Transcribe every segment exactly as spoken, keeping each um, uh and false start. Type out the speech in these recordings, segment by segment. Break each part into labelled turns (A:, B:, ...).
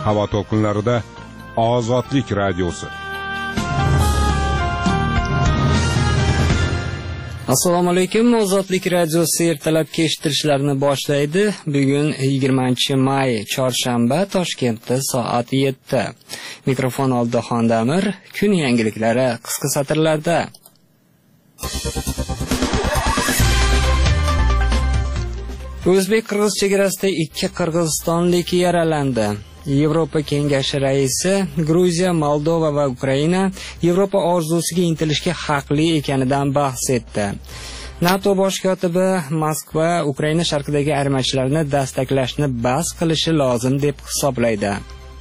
A: havo to'lqinlarida Ozodlik radiosi.
B: Assalomu alaykum. Ozodlik radiosi ertalabki eshittirishlarni boshlaydi. Bugun yigirmanchi may, chorshanba, Toshkentda soat yetti. Mikrofon oldida Xondamir. Kun yangiliklari qisqa satrlarda. O'zbek-qirg'iz chegarasida ikki qirg'izistonlik yaralandi. Yevropa Kengashi raisi Gruziya, Moldova va Ukraina Yevropa orzusiga intilishga haqli ekanidan bahs etdi. NATO bosh kotibi Moskva Ukraina sharqidagi armiyachilarni dastaklashni bas qilishi lozim deb hisoblaydi.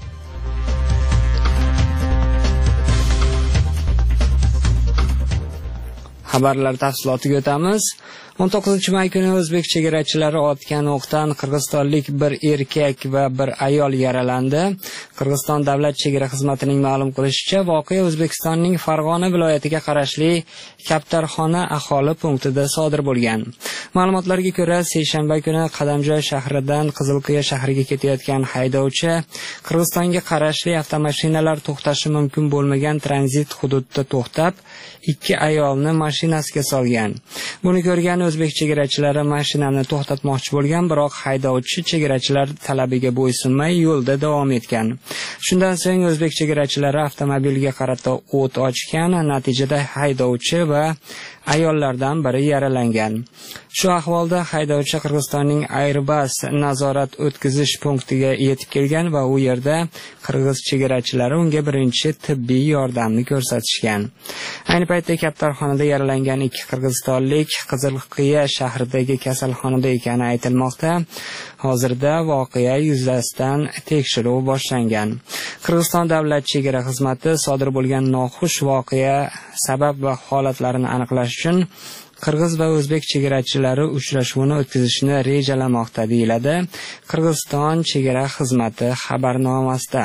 B: Xabarlar tafsilotiga o'tamiz. o'n to'qqizinchi may kuni o'zbek chegarachilari otgan o'qdan qirg'izistonlik bir erkak va bir ayol yaralandi. Qirg'iziston davlat chegara xizmatining ma'lum qilishicha, voqea O'zbekistonning Farg'ona viloyatiga qarashli Kaptarxona aholi punktida sodir bo'lgan. Ma'lumotlarga ko'ra, seshanba kuni Qadamjoy shahridan Qizilqiya shahriga ketayotgan haydovchi Qirg'izistonga qarashli avtomashinalar to'xtashi mumkin bo'lmagan tranzit hududda to'xtab, ikki ayolni mashinasiga solgan. Buni ko'rgan o'zbek chegarachilari mashinani to'xtatmoqchi bo'lgan, biroq haydovchi chegarachilar talabiga bo'ysunmay yo'lda davom etgan. Shundan so'ng o'zbek chegarachilari avtomobilga qarata o't ochgan, natijada haydovchi va ayollardan biri yaralangan. Shu ahvolda haydovchi Qirg'izistonning Airbus nazorat o'tkazish punktiga yetib kelgan va u yerda qirg'iz chegarachilari unga birinchi tibbiy yordamni ko'rsatishgan. Ayni paytda Kaptarxonada yaralangan ikki qirg'izistonlik Qizilqiya shahridagi kasalxonada ekani aytilmoqda. Hozirda voqea yuzasidan tekshiruv boshlangan. Qirg'iziston davlat chegara xizmati sodir bo'lgan noxush voqea sabab va holatlarini aniqlash uchun qirg'iz va o'zbek chegarachilari uchrashuvini o'tkazishni rejalamoqda, deyiladi Qirg'iziston chegara xizmati xabarnomasida.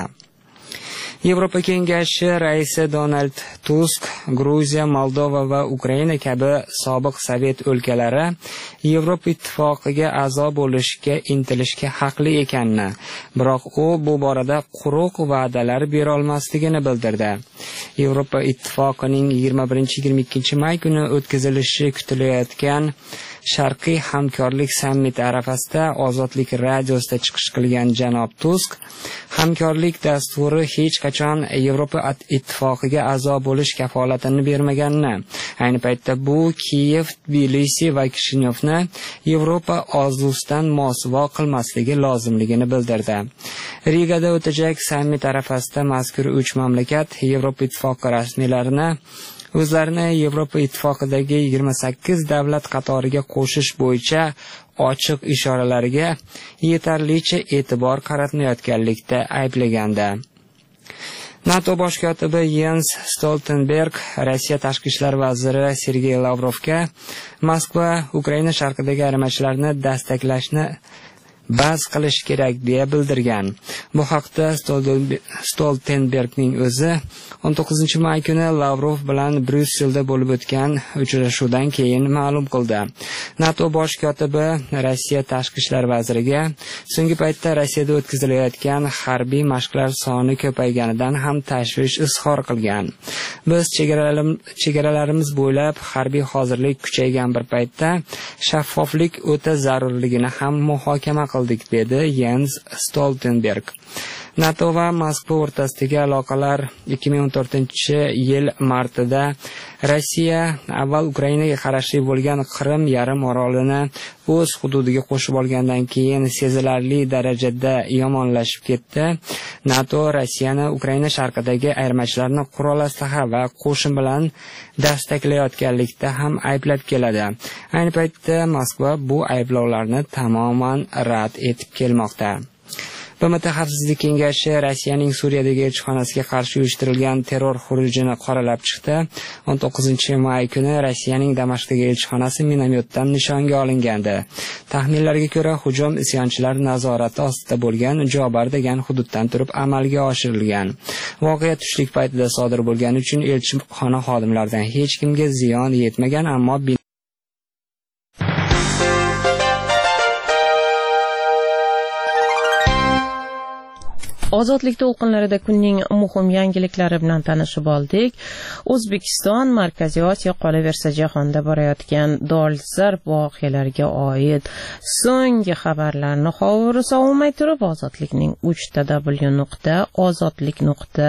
B: Yevropa Kengashi raisi Donald Tusk Gruziya, Moldova va Ukraina kabi sobiq Sovet o'lkalari Yevropa ittifoqiga a'zo bo'lishga intilishga haqli ekanini, biroq u bu borada quruq va'dalar bera olmasligini bildirdi. Yevropa ittifoqining yigirma birinchi yigirma ikkinchi may kuni o'tkazilishi kutilayotgan Sharqiy hamkorlik sammiti arafasida Ozodlik radiosida chiqish qilgan janob Tusk, hamkorlik dasturi hech qachon Yevropa ittifoqiga a'zo bo'lish kafolatini bermaganini, ayni paytda bu Kiyev, Tbilisi va Kishinyovni Yevropa orzusidan mosuvo qilmasligi lozimligini bildirdi. Rigada o'tajak sammit arafasida mazkur uch mamlakat Yevropa ittifoqi rasmiylarini o'zlarini Yevropa ittifoqidagi yigirma sakkiz davlat qatoriga qo'shish bo'yicha ochiq ishoralariga yetarlicha e'tibor qaratmayotganlikda ayblagandi. NATO bosh kotibi Jens Stoltenberg Rossiya tashqi ishlar vaziri Sergey Lavrovga Moskva Ukraina sharqidagi armiyachilarni dastaklashni bas qilish kerak deya bildirgan. Bu haqda Stoltenbergning o'zi o'n to'qqizinchi may kuni Lavrov bilan Bryusselda bo'lib o'tgan uchrashuvdan keyin ma'lum qildi. NATO bosh kotibi Rossiya tashqi ishlar vaziriga so'nggi paytda Rossiyada o'tkazilayotgan harbiy mashqlar soni ko'payganidan ham tashvish izhor qilgan. Biz chegaralarimiz bo'ylab harbiy hozirlik kuchaygan bir paytda shaffoflik o'ta zarurligini ham muhokama qildik, dedi Jens Stoltenberg. NATO va Moskva o'rtasidagi aloqalar ikki ming o'n to'rtinchi yil martida Rossiya avval Ukrainaga qarashli bo'lgan Qrim yarim orolini o'z hududiga qo'shib olgandan keyin sezilarli darajada yomonlashib ketdi. NATO Rossiyani Ukraina sharqidagi ayirmachilarni qurol aslaha va qo'shin bilan dastaklayotganlikda ham ayblab keladi. Ayni paytda Moskva bu ayblovlarni tamoman rad etib kelmoqda. B M T Xavfsizlik kengashi Rossiyaning Suriyadagi elchixonasiga qarshi uyushtirilgan terror xurujini qoralab chiqdi. o'n to'qqizinchi may kuni Rossiyaning Damashqdagi elchixonasi minomyotdan nishonga olingandi. Taxminlarga ko'ra, hujum isyonchilar nazorati ostida bo'lgan Jobar degan hududdan turib amalga oshirilgan. Voqea tushlik paytida sodir bo'lgani uchun elchixona xodimlaridan hech kimga ziyon yetmagan, ammo
C: Ozodlik to'lqinlarida kunning muhim yangiliklari bilan tanishib oldik. O'zbekiston Markaziy Osiyo qolaversa jahonda borayotgan dolzarb voqealarga oid so'nggi xabarlarni hovuri sovumay turib ozodlikning uch w nuqta ozodlik nuqta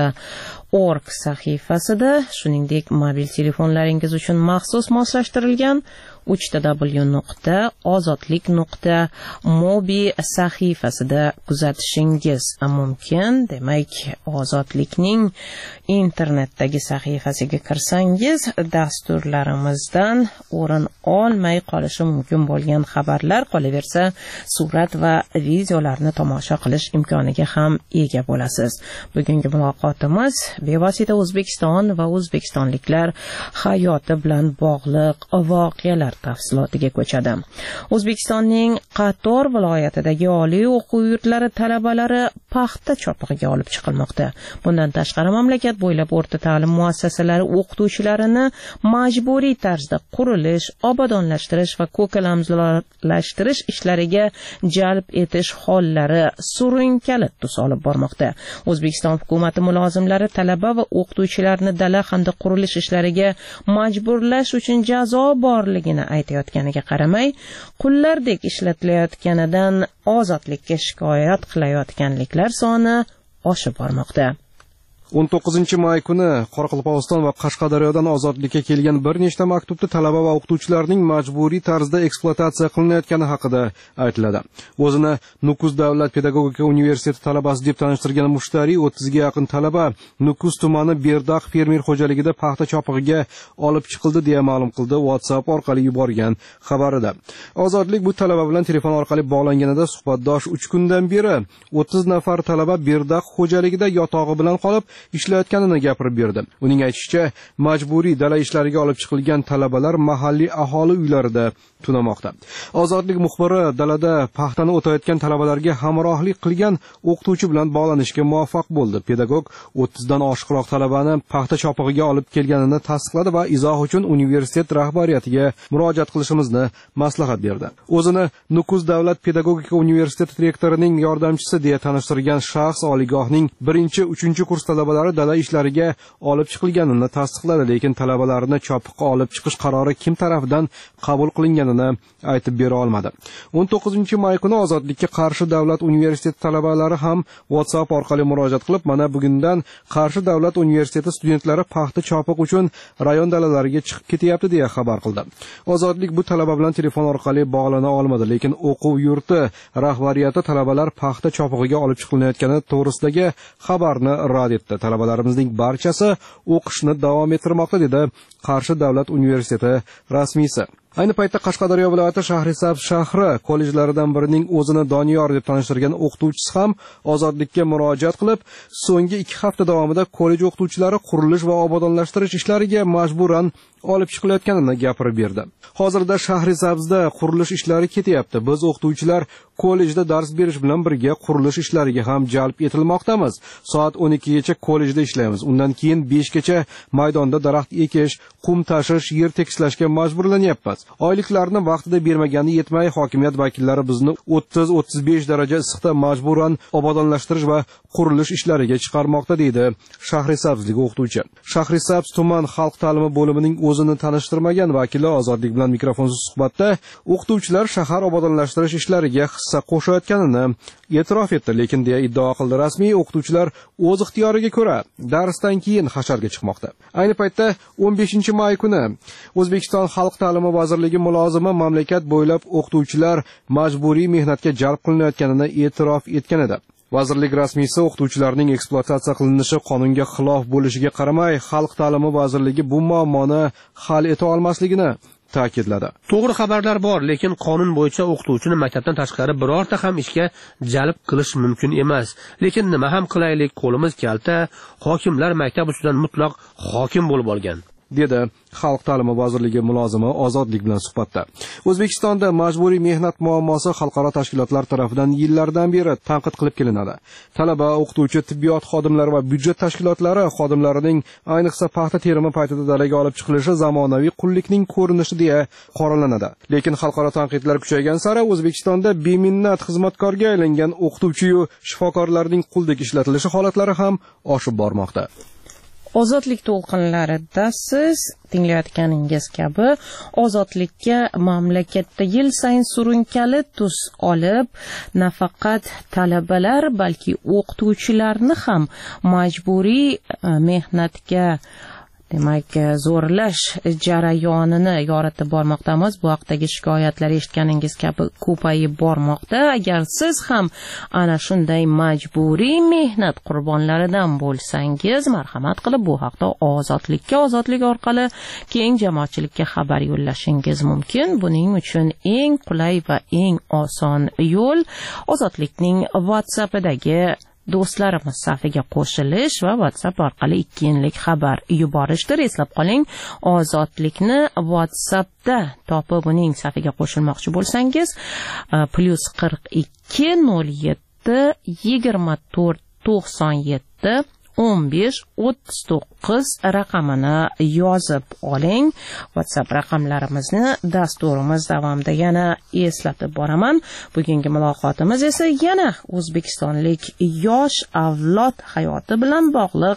C: org sahifasida, shuningdek mobil telefonlaringiz uchun maxsus moslashtirilgan uch w nuqta ozodlik nuqta mobi sahifasida kuzatishingiz mumkin. Demak, ozodlikning internetdagi sahifasiga kirsangiz, dasturlarimizdan o'rin olmay qolishi mumkin bo'lgan xabarlar, qolaversa surat va videolarni tomosha qilish imkoniga ham ega bo'lasiz. Bugungi muloqotimiz bevosita O'zbekiston va o'zbekistonliklar hayoti bilan bog'liq voqealar tafsilotiga ko'chadi. O'zbekistonning qator viloyatidagi oliy o'quv yurtlari talabalari paxta chopig'iga olib chiqilmoqda. Bundan tashqari mamlakat bo'ylab o'rta ta'lim muassasalari o'qituvchilarini majburiy tarzda qurilish, obodonlashtirish va ko'kalamzorlashtirish ishlariga jalb etish hollari surunkali tus olib bormoqda. O'zbekiston hukumati mulozimlari talaba va o'qituvchilarni dala hamda qurilish ishlariga majburlash uchun jazo borligini aytayotganiga qaramay, qullardek ishlatilayotganidan ozodlikka shikoyat qilayotganliklar soni oshib bormoqda.
D: o'n to'qqizinchi may kuni Qoraqalpog'iston va Qashqadaryodan ozodlikka kelgan bir nechta maktubda talaba va o'qituvchilarning majburiy tarzda ekspluatatsiya qilinayotgani haqida aytiladi. O'zini Nukus davlat pedagogika universiteti talabasi deb tanishtirgan mushtariy o'ttizga yaqin talaba Nukus tumani Berdaq fermer xo'jaligida paxta chopig'iga olib chiqildi deya ma'lum qildi WhatsApp orqali yuborgan xabarida. Ozodlik bu talaba bilan telefon orqali bog'langanida suhbatdosh uch kundan beri o'ttiz nafar talaba Berdaq xo'jaligida yotog'i bilan qolib ishlayotganini gapirib berdi. Uning aytishicha, majburiy dala ishlariga olib chiqilgan talabalar mahalliy aholi uylarida tunamoqda. Ozodlik muxbiri dalada paxtani o'tayotgan talabalarga hamrohlik qilgan o'qituvchi bilan bog'lanishga muvaffaq bo'ldi. Pedagog o'ttiz dan oshiqroq talabani paxta chopig'iga olib kelganini tasdiqladi va izoh uchun universitet rahbariyatiga murojaat qilishimizni maslahat berdi. O'zini Nukus davlat pedagogika universiteti direktorining yordamchisi deya tanishtirgan shaxs oliygohning birinchi uchinchi kurs talabalari dala ishlariga olib chiqilganini tasdiqladi, lekin talabalarni chopiqqa olib chiqish qarori kim tomonidan qabul qilinganini aytib bera olmadi. o'n to'qqizinchi may kuni Ozodlikka Qarshi davlat universiteti talabalari ham WhatsApp orqali murojaat qilib, mana bugundan Qarshi davlat universiteti studentlari paxta chopiq uchun rayon dalalariga chiqib ketyapti deya xabar qildi. Ozodlik bu talaba bilan telefon orqali bog'lana olmadi, lekin o'quv yurti rahbariyati talabalar paxta chopig'iga olib chiqilayotgani to'g'risidagi xabarni rad etdi. Talabalarimizning barchasi o'qishni davom ettirmoqda, dedi Qarshi davlat universiteti rasmiysi. Ayni paytda Qashqadaryo viloyati Shahrisabz shahri kollejlaridan birining o'zini Doniyor deb tanishtirgan o'qituvchisi ham Ozodlikka murojaat qilib, so'nggi ikki hafta davomida kollej o'qituvchilari qurilish va obodonlashtirish ishlariga majburan olib chiqilayotganini gapirib berdi. Hozirda Shahrisabzda qurilish ishlari ketyapti. Biz o'qituvchilar kollejda dars berish bilan birga qurilish ishlariga ham jalb etilmoqdamiz. Soat o'n ikkigacha kollejda ishlaymiz. Undan keyin besh gacha maydonda daraxt ekish, qum tashish, yer tekislashga majburlanyapmiz. Oyliklarni vaqtida bermagani yetmay, hokimiyat vakillari bizni o'ttiz o'ttiz besh daraja issiqda majburan obodonlashtirish va qurilish ishlariga chiqarmoqda, deydi Shahrisabzlik o'qituvchi. Shahrisabz tuman xalq ta'limi bo'limining o'zini tanishtirmagan vakili Ozodlik bilan mikrofonsiz suhbatda o'qituvchilar shahar obodonlashtirish ishlariga hissa qo'shayotganini e'tirof etdi, lekin deya iddao qildi. Rasmiy o'qituvchilar o'z ixtiyoriga ko'ra darsdan keyin hasharga chiqmoqda. Ayni paytda o'n beshinchi may kuni O'zbekiston xalq ta'limi vazirligi mulozimi mamlakat bo'ylab o'qituvchilar majburiy mehnatga jalb qilinayotganini e'tirof etgan edi. Vazirlik rasmiysi o'qituvchilarning ekspluatatsiya qilinishi qonunga xilof bo'lishiga qaramay, xalq ta'limi vazirligi bu muammoni hal eta olmasligini ta'kidladi.
E: To'g'ri xabarlar bor, lekin qonun bo'yicha o'qituvchini maktabdan tashqari birorta ham ishga jalb qilish mumkin emas. Lekin nima ham qilaylik, qo'limiz kalta, hokimlar maktab ustidan mutlaq hokim bo'lib olgan.
D: dedi Xalq ta'limi vazirligi mulozimi Ozodlik bilan suhbatda. O'zbekistonda majburiy mehnat muammosi xalqaro tashkilotlar tomonidan yillardan beri tanqid qilib kelinadi. Talaba, o'qituvchi, tibbiyot xodimlari va byudjet tashkilotlari xodimlarining ayniqsa paxta terimi paytida dalaga olib chiqilishi zamonaviy qullikning ko'rinishi deya qoralanadi. Lekin xalqaro tanqidlar kuchaygan sari O'zbekistonda beminnat xizmatkorga aylangan o'qituvchi-yu shifokorlarning quldek ishlatilishi holatlari ham oshib bormoqda.
C: Ozodlik to'lqinlarida siz tinglayotganingiz kabi ozodlikka mamlakatda yil sayin surunkali tus olib, nafaqat talabalar, balki o'qituvchilarni ham majburiy mehnatga demak zo'rlash jarayonini yoritib bormoqdamiz. Bu haqdagi shikoyatlar eshitganingiz kabi ko'payib bormoqda. Agar siz ham ana shunday majburiy mehnat qurbonlaridan bo'lsangiz, marhamat qilib bu haqda ozodlikka ozodlik orqali keng jamoatchilikka xabar yo'llashingiz mumkin. Buning uchun eng qulay va eng oson yo'l ozodlikning WhatsApp'idagi do'stlarimiz safiga qo'shilish va WhatsApp orqali ikki enlik xabar yuborishdir. Eslab qoling, ozodlikni WhatsAppda topib uning safiga qo'shilmoqchi bo'lsangiz, plus qirq ikki nol yetti yigirma to'rt to'qson yetti o'n besh o'ttiz to'qqiz raqamini yozib oling. WhatsApp raqamlarimizni dasturimiz davomida yana eslatib boraman. Bugungi muloqotimiz esa yana o'zbekistonlik yosh avlod hayoti bilan bog'liq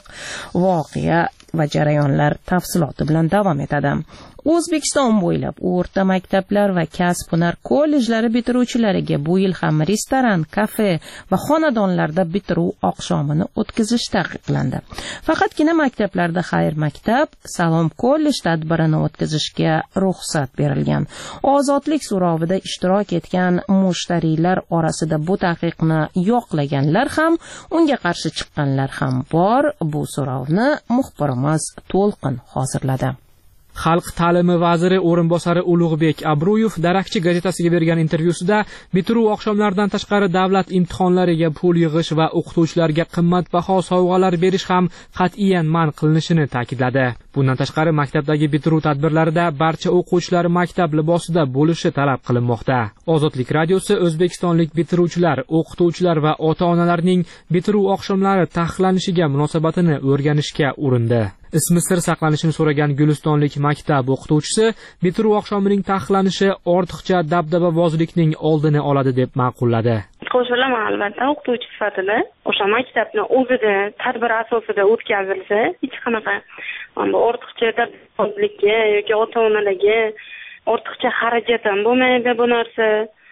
C: voqea va jarayonlar tafsiloti bilan davom etadi. O'zbekiston bo'ylab o'rta maktablar va kasb-hunar kollejlari bitiruvchilariga bu yil ham restoran, kafe va xonadonlarda bitiruv oqshomini o'tkazish taqiqlandi. Faqatgina maktablarda xayr maktab, salom kollej tadbirini o'tkazishga ruxsat berilgan. Ozodlik so'rovida ishtirok etgan mushtariylar orasida bu taqiqni yoqlaganlar ham, unga qarshi chiqqanlar ham bor. Bu so'rovni muxbirimiz To'lqin hozirladi.
F: Xalq ta'limi vaziri o'rinbosari Ulug'bek Abruyev Darakchi gazetasiga bergan intervyusida bitiruv oqshomlaridan tashqari davlat imtihonlariga pul yig'ish va o'qituvchilarga qimmatbaho sovg'alar berish ham qat'iyan man qilinishini ta'kidladi. Bundan tashqari maktabdagi bitiruv tadbirlarida barcha o'quvchilar maktab libosida bo'lishi talab qilinmoqda. Ozodlik radiosi o'zbekistonlik bitiruvchilar, o'qituvchilar va ota-onalarning bitiruv oqshomlari taqiqlanishiga munosabatini o'rganishga urindi. Ismi sir saqlanishini so'ragan gulistonlik maktab o'qituvchisi bitiruv oqshomining taqiqlanishi ortiqcha dabdababozlikning oldini oladi deb ma'qulladi.
G: Qo'shilaman albatta o'qituvchi sifatida o'sha maktabni o'zida tadbir asosida o'tkazilsa, hech qanaqa ortiqcha dabdababozlikka yoki ota-onalarga ortiqcha xarajat ham bo'lmaydi bu narsa.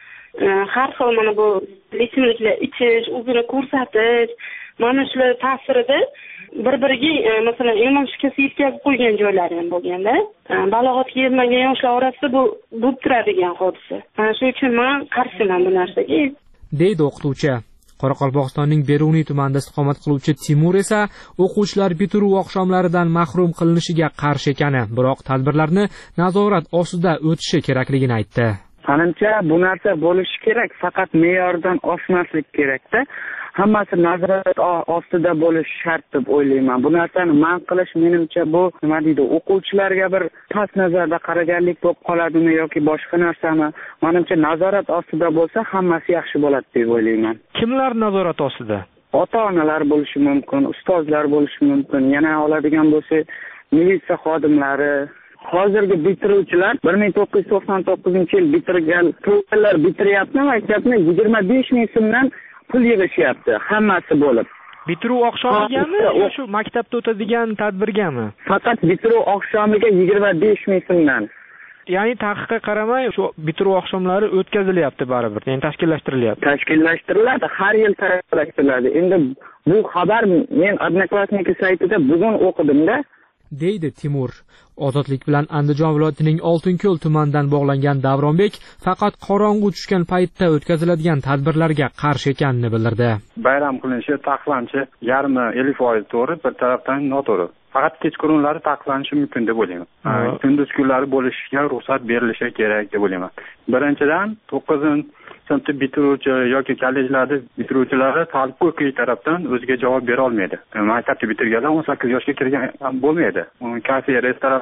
G: Har xil mana bu ichimliklar ichish, o'zini ko'rsatish, mana shular ta'sirida bir-biriga masalan yomon shikast yetkazib qo'ygan joylari ham bo'lganda, balog'atga yetmagan yoshlar orasida bu bo'lib turadigan hodisa. Mana shu uchun men qarshiman bu narsaga,
F: deydi o'qituvchi. Qoraqalpog'istonning Beruniy tumanida istiqomat qiluvchi Timur esa o'quvchilar bitiruv oqshomlaridan mahrum qilinishiga qarshi ekani, biroq tadbirlarni nazorat ostida o'tishi kerakligini aytdi.
H: Menimcha bu narsa bo'lishi kerak, faqat me'yordan oshmaslik kerakda. Hammasi nazorat ostida bo'lishi shart deb o'ylayman. Bu narsani man qilish menimcha bu nima deydi, o'quvchilarga bir past nazarda qaraganlik bo'lib qoladimi yoki boshqa narsami? Menimcha nazorat ostida bo'lsa hammasi yaxshi bo'ladi deb o'ylayman.
F: Kimlar nazorat ostida?
H: Ota-onalar bo'lishi mumkin, ustozlar bo'lishi mumkin. Yana oladigan bo'lsa, militsiya xodimlari, hozirgi bitiruvchilar bir ming to'qqiz yuz to'qson to'qqizinchi yil bitirgan to'qqilar bitiryapti maktabni yigirma besh ming so'mdan pul yig'ishyapti hammasi bo'lib.
F: Bitiruv oqshomigami yoki shu maktabda o'tadigan tadbirgami?
H: Faqat bitiruv oqshomiga yigirma besh ming so'mdan.
F: Ya'ni taqiqqa qaramay shu bitiruv oqshomlari o'tkazilyapti baribir, ya'ni tashkillashtirilyapti.
H: Tashkillashtiriladi, har yil tashkillashtiriladi. Endi bu xabar men Odnoklassniki saytida bugun o'qidim-da,
F: deydi Timur. Ozodlik bilan Andijon viloyatining Oltinko'l tumanidan bog'langan Davronbek faqat qorong'u tushgan paytda o'tkaziladigan tadbirlarga qarshi ekanini bildirdi.
I: Bayram qilinishi, taqiqlanishi yarmi ellik foiz to'g'ri, bir tarafdan noto'g'ri. Faqat kechqurunlari taqiqlanishi mumkin deb o'ylayman. Kunduz kunlari bo'lishiga ruxsat berilishi kerak deb o'ylayman. Birinchidan to'qqizinchi sinfda bitiruvchi yoki kollejlarda bitiruvchilari ta'lim huquqiy tarafdan o'ziga javob bera olmaydi. Maktabni bitirganlar o'n sakkiz yoshga kirgan bo'lmaydi. Kafe, restoran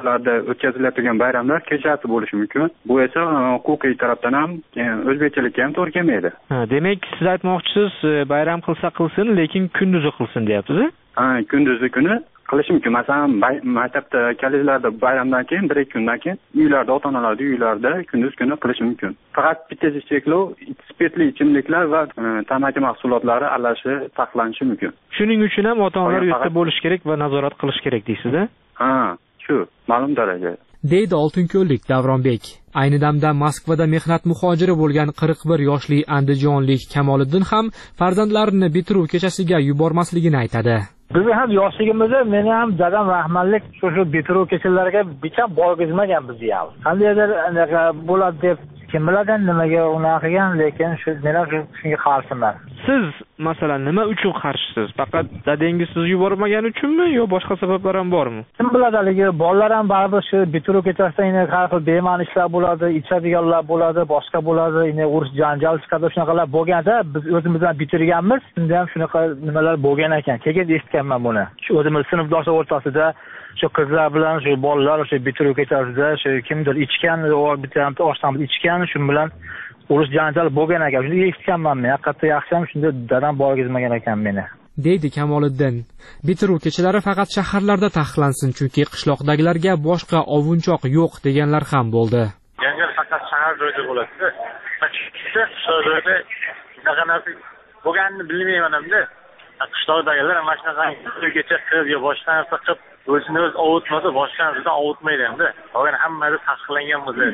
I: joylarda o'tkazilayotgan bayramlar kechasi bo'lishi mumkin. Bu esa huquqiy tarafdan ham o'zbekchilikka ham to'g'ri kelmaydi.
J: Demak, siz aytmoqchisiz, bayram qilsa qilsin, lekin kunduzi qilsin deyapsiz-a?
I: Ha, kunduzi kuni qilish mumkin. Masalan, maktabda, kollejlarda bayramdan keyin bir ikki kundan keyin uylarda, ota-onalarning uylarida kunduz kuni qilish mumkin. Faqat bitta cheklov spirtli ichimliklar va tamaki mahsulotlari aralashishi taqiqlanishi mumkin.
J: Shuning uchun ham ota-onalar uyda bo'lish kerak va nazorat qilish kerak deysiz-a?
I: Ha, shu, ma'lum darajada.
F: deydi Oltinko'llik Davronbek. Ayni damda Moskvada mehnat muhojiri bo'lgan qirq bir yoshli andijonlik Kamoliddin ham farzandlarini bitiruv kechasiga yubormasligini aytadi.
K: Biz ham yoshligimizda meni ham dadam rahmatlik shu shu bitiruv kechalariga bicham borgizmagan bizni ham. Qandaydir anaqa bo'ladi deb kim biladi nimaga unaqa qilgan, lekin shu men ham shunga qarshiman.
J: Siz masalan nima uchun qarshisiz? Faqat dadangiz sizni yubormagani uchunmi yo boshqa sabablar ham bormi?
K: Kim biladi, haligi bolalar ham baribir shu bitiruv kechasida yana har xil bema'ni ishlar bo'ladi, ichadiganlar bo'ladi, boshqa bo'ladi, yana urush janjal chiqadi, shunaqalar bo'lganda biz o'zimizdan bitirganmiz. Shunda ham shunaqa nimalar bo'lgan ekan. Keyin eshitganman buni. Shu o'zimiz sinfdoshlar o'rtasida shu qizlar bilan shu bolalar o'sha bitiruv kechasida shu kimdir ichgan, bitta oshdan ichgan, shu bilan urush janjal bo'lgan ekan. Shuni eshitganman men. Haqiqatda yaxshi ham shunda dadam borgizmagan ekan meni.
F: deydi Kamoliddin. Bitiruv kechalari faqat shaharlarda taqiqlansin, chunki qishloqdagilarga boshqa ovunchoq yo'q deganlar ham bo'ldi.
L: Janjal faqat shahar joyda bo'ladi. Qishloqda shunaqa narsa bo'lganini bilmayman hamda. Qishloqdagilar mana shunaqa kecha qiz yo boshqa narsa qilib o'zini o'zi ovutmasa boshqa narsadan ovutmaydi hamda. Hozir hammasi taqiqlangan bo'lsa,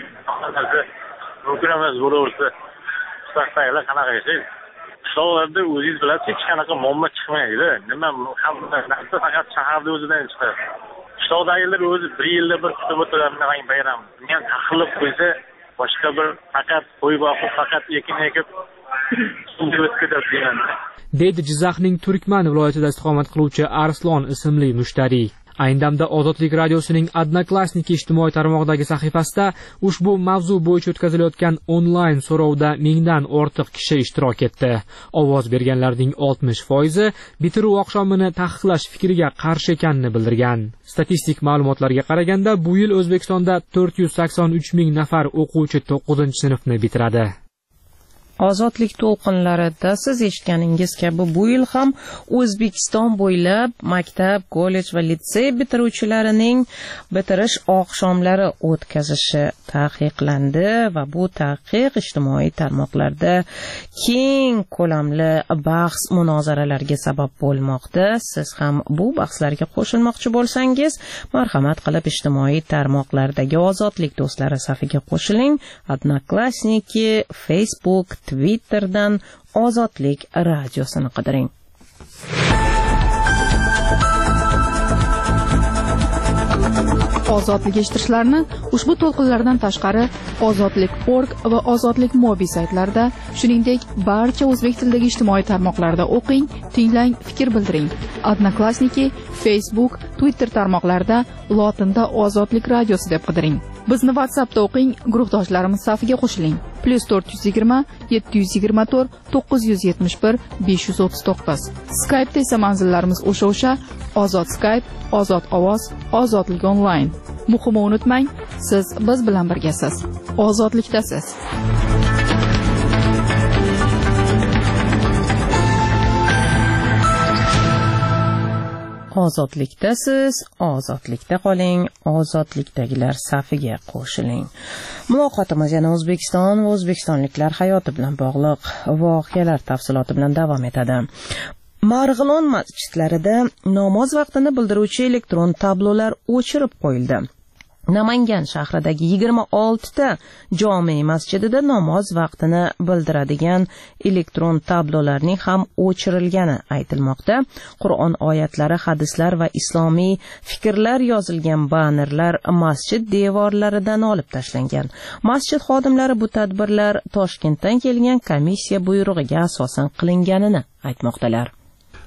L: mumkin emas bo'laversa, qishloqdagilar qanaqa yashaydi? Qishloqlarda o'zingiz bilasiz, hech qanaqa muammo chiqmaydi. Nima hamma narsa faqat shaharda o'zidan chiqadi. Qishloqdagilar o'zi bir yilda bir kutib o'tiradi bunaqa bayram. Men taqiqlab qo'ysa, boshqa bir faqat qo'y boqib, faqat ekin ekib
F: deydi Jizzaxning Turkman viloyatida istiqomat qiluvchi Arslon ismli mushtariy. Ayni damda Ozodlik radiosining Odnoklassniki ijtimoiy tarmoqdagi sahifasida ushbu mavzu bo'yicha o'tkazilayotgan onlayn so'rovda mingdan ortiq kishi ishtirok etdi. Ovoz berganlarning oltmish foizi bitiruv oqshomini taqiqlash fikriga qarshi ekanini bildirgan. Statistik ma'lumotlarga qaraganda bu yil O'zbekistonda to'rt yuz sakson uch ming nafar o'quvchi to'qqizinchi sinfni bitiradi.
C: Ozodlik to'lqinlarida siz eshitganingiz kabi bu yil ham O'zbekiston bo'ylab maktab, kollej va litsey bitiruvchilarining bitirish oqshomlari o'tkazishi taqiqlandi va bu taqiq ijtimoiy tarmoqlarda keng ko'lamli bahs munozaralarga sabab bo'lmoqda. Siz ham bu bahslarga qo'shilmoqchi bo'lsangiz, marhamat qilib ijtimoiy tarmoqlardagi Ozodlik do'stlari safiga qo'shiling. Odnoklassniki, Facebook, Twitterdan Ozodlik radiosini qidiring.
M: Ozodlik eshittirishlarni ushbu to'lqinlardan tashqari ozodlik nokta org va ozodlik mobi saytlarida, shuningdek barcha o'zbek tilidagi ijtimoiy tarmoqlarda o'qing, tinglang, fikr bildiring. Odnoklassniki, Facebook, Twitter tarmoqlarida lotinda Ozodlik radiosi deb qidiring. Bizni WhatsAppda o'qing, guruhdoshlarimiz safiga qo'shiling. plus to'rt yuz yigirma yetti yuz yigirma to'rt to'qqiz yuz yetmish bir besh yuz o'ttiz to'qqiz. Skype'da esa manzillarimiz o'sha-o'sha: Ozod Skype, Ozod ovoz, Ozodlik onlayn. Muhimi unutmang, siz biz bilan birgasiz. Ozodlikdasiz.
C: Ozodlikdasiz, ozodlikda qoling, ozodlikdagilar safiga qo'shiling. Muloqotimiz yana O'zbekiston va o'zbekistonliklar hayoti bilan bog'liq voqealar tafsiloti bilan davom etadi. Marg'ilon masjidlarida namoz vaqtini bildiruvchi elektron tablolar o'chirib qo'yildi. Namangan shahridagi yigirma olti ta jome masjidida namoz vaqtini bildiradigan elektron tablolarning ham o'chirilgani aytilmoqda. Qur'on oyatlari, hadislar va islomiy fikrlar yozilgan bannerlar masjid devorlaridan olib tashlangan. Masjid xodimlari bu tadbirlar Toshkentdan kelgan komissiya buyrug'iga asosan qilinganini aytmoqdalar.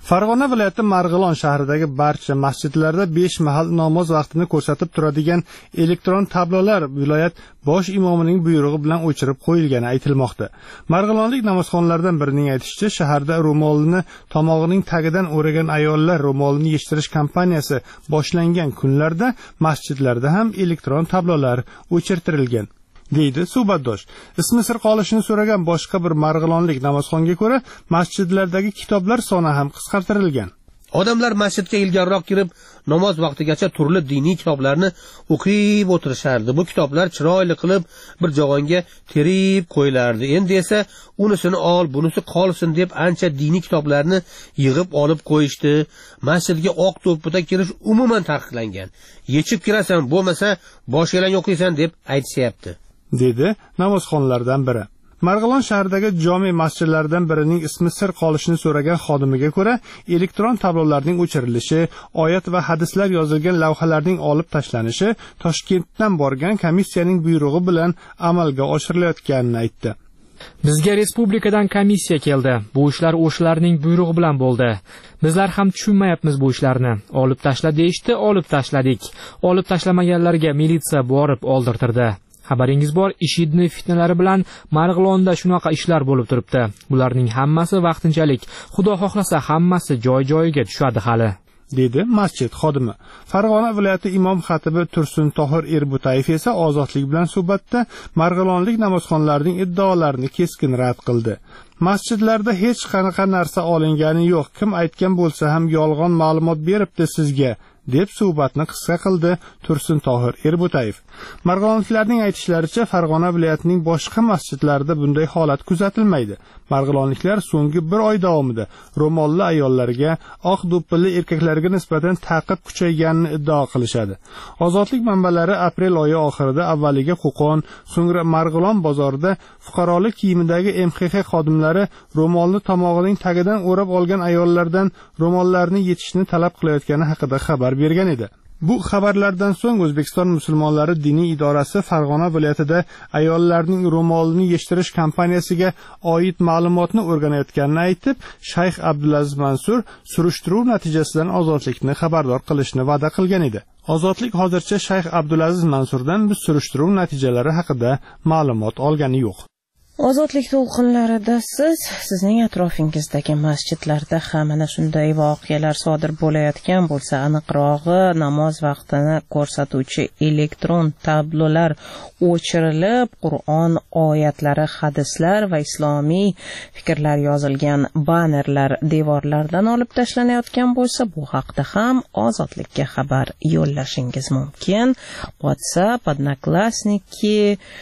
N: Farg'ona viloyati Marg'ilon shahridagi barcha masjidlarda besh mahal namoz vaqtini ko'rsatib turadigan elektron tablolar viloyat bosh imomining buyrug'i bilan o'chirib qo'yilgani aytilmoqda. Marg'ilonlik namozxonlardan birining aytishicha, shaharda ro'molini tomog'ining tagidan o'ragan ayollar ro'molini yeshtirish kampaniyasi boshlangan kunlarda masjidlarda ham elektron tablolar o'chirtirilgan, deydi suhbatdosh. Ismi sir qolishini so'ragan boshqa bir marg'ilonlik namozxonga ko'ra, masjidlardagi kitoblar soni ham qisqartirilgan.
E: Odamlar masjidga ilgariroq kirib, namoz vaqtigacha turli diniy kitoblarni o'qib o'tirishardi. Bu kitoblar chiroyli qilib bir joyga terib qo'yilardi. Endi esa unisini ol, bunisi qolsin deb ancha diniy kitoblarni yig'ib olib qo'yishdi. Masjidga oq to'pida kirish umuman taqiqlangan. Yechib kirasan, bo'lmasa bosh yalang o'qiysan deb aytishyapti,
N: dedi namozxonlardan biri. Marg'ilon shahridagi jome masjidlaridan birining ismi sir qolishini so'ragan xodimiga ko'ra, elektron tablolarning o'chirilishi, oyat va hadislar yozilgan lavhalarning olib tashlanishi Toshkentdan borgan komissiyaning buyrug'i bilan amalga oshirilayotganini aytdi.
F: Bizga respublikadan komissiya keldi. Bu ishlar o'shalarning buyrug'i bilan bo'ldi. Bizlar ham tushunmayapmiz bu ishlarni. Olib tashla deyishdi, olib tashladik. Olib tashlamaganlarga militsiya borib oldirtirdi. Xabaringiz bor, IShIDning fitnalari bilan Marg'ilonda shunaqa ishlar bo'lib turibdi. Bularning hammasi vaqtinchalik. Xudo xohlasa hammasi joy-joyiga tushadi hali, dedi masjid xodimi. Farg'ona viloyati imom xatibi Tursun Tohir Erbutayev esa Ozodlik bilan suhbatda marg'ilonlik namozxonlarning iddaolarini keskin rad qildi. Masjidlarda hech qanaqa narsa olingani yo'q. Kim aytgan bo'lsa ham yolg'on ma'lumot beribdi sizga, deb suhbatni qisqa qildi Tursun Tohir Erbutayev. Marg'ilonliklarning aytishlaricha, Farg'ona viloyatining boshqa masjidlarida bunday holat kuzatilmaydi. Marg'ilonliklar so'nggi bir oy davomida ro'molli ayollarga, oq do'ppili erkaklarga nisbatan ta'qib kuchayganini iddao qilishadi. Ozodlik manbalari aprel oyi oxirida avvaliga Qo'qon, so'ngra Marg'ilon bozorida fuqarolik kiyimidagi M X X xodimlari ro'molni tomog'ining tagidan o'rab olgan ayollardan ro'mollarni yechishni talab qilayotgani haqida xabar bergan edi. Bu xabarlardan so'ng O'zbekiston musulmonlari diniy idorasi Farg'ona viloyatida ayollarning ro'molini yeshtirish kampaniyasiga oid ma'lumotni o'rganayotganini aytib, Shayx Abdulaziz Mansur surishtiruv natijasidan Ozodlikni xabardor qilishni va'da qilgan edi. Ozodlik hozircha Shayx Abdulaziz Mansurdan biz surishtiruv natijalari haqida ma'lumot olgani yo'q.
C: Ozodlik to'lqinlarida siz sizning atrofingizdagi masjidlarda ham mana shunday voqealar sodir bo'layotgan bo'lsa, aniqrog'i namoz vaqtini ko'rsatuvchi elektron tablolar o'chirilib, Qur'on oyatlari, hadislar va islomiy fikrlar yozilgan bannerlar devorlardan olib tashlanayotgan bo'lsa, bu haqda ham Ozodlikka xabar yo'llashingiz mumkin. WhatsApp, Odnoklassniki,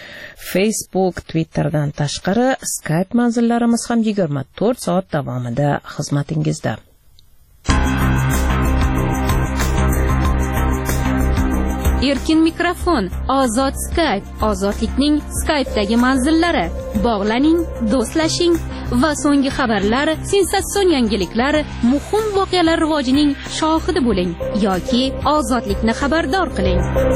C: Facebook, Twitterdan tashqari Skype manzillarimiz ham yigirma to'rt soat davomida xizmatingizda.
O: Erkin mikrofon, ozod Skype, Ozodlikning Skype'dagi manzillari. Bog'laning, do'stlashing va so'nggi xabarlar, sensatsion yangiliklar, muhim voqealar rivojining shohidi bo'ling yoki Ozodlikni xabardor qiling.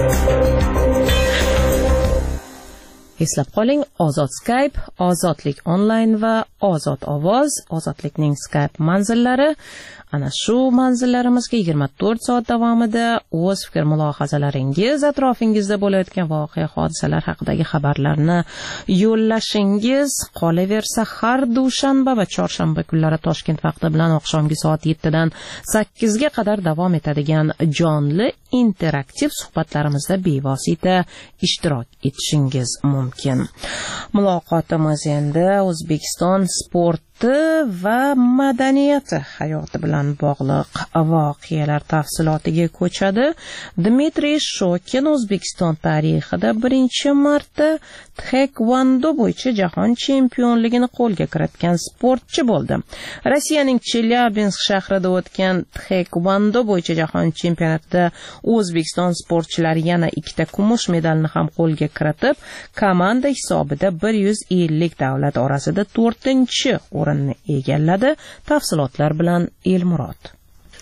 C: Eslab qoling, Ozod Skype, Ozodlik onlayn va Ozod ovoz, Ozodlikning Skype manzillari. Ana shu manzillarimizga yigirma to'rt soat davomida o'z fikr mulohazalaringiz, atrofingizda bo'layotgan voqea hodisalar haqidagi xabarlarni yo'llashingiz qolaversa, har dushanba va chorshanba kunlari Toshkent vaqti bilan oqshomgi soat yettidan sakkizga qadar davom etadigan jonli interaktiv suhbatlarimizda bevosita ishtirok etishingiz mumkin. Muloqotimiz endi O'zbekiston sport va madaniyati hayoti bilan bog'liq voqealar tafsilotiga ko'chadi. Dmitriy Shokin O'zbekiston tarixida birinchi marta taekvondo bo'yicha jahon chempionligini qo'lga kiritgan sportchi bo'ldi. Rossiyaning Chelyabinsk shahrida o'tgan taekvondo bo'yicha jahon chempionatida O'zbekiston sportchilari yana ikkita kumush medalni ham qo'lga kiritib, komanda hisobida bir yuz ellik davlat orasida to'rtinchi o'rinni egalladi. Tafsilotlar bilan Elmurod.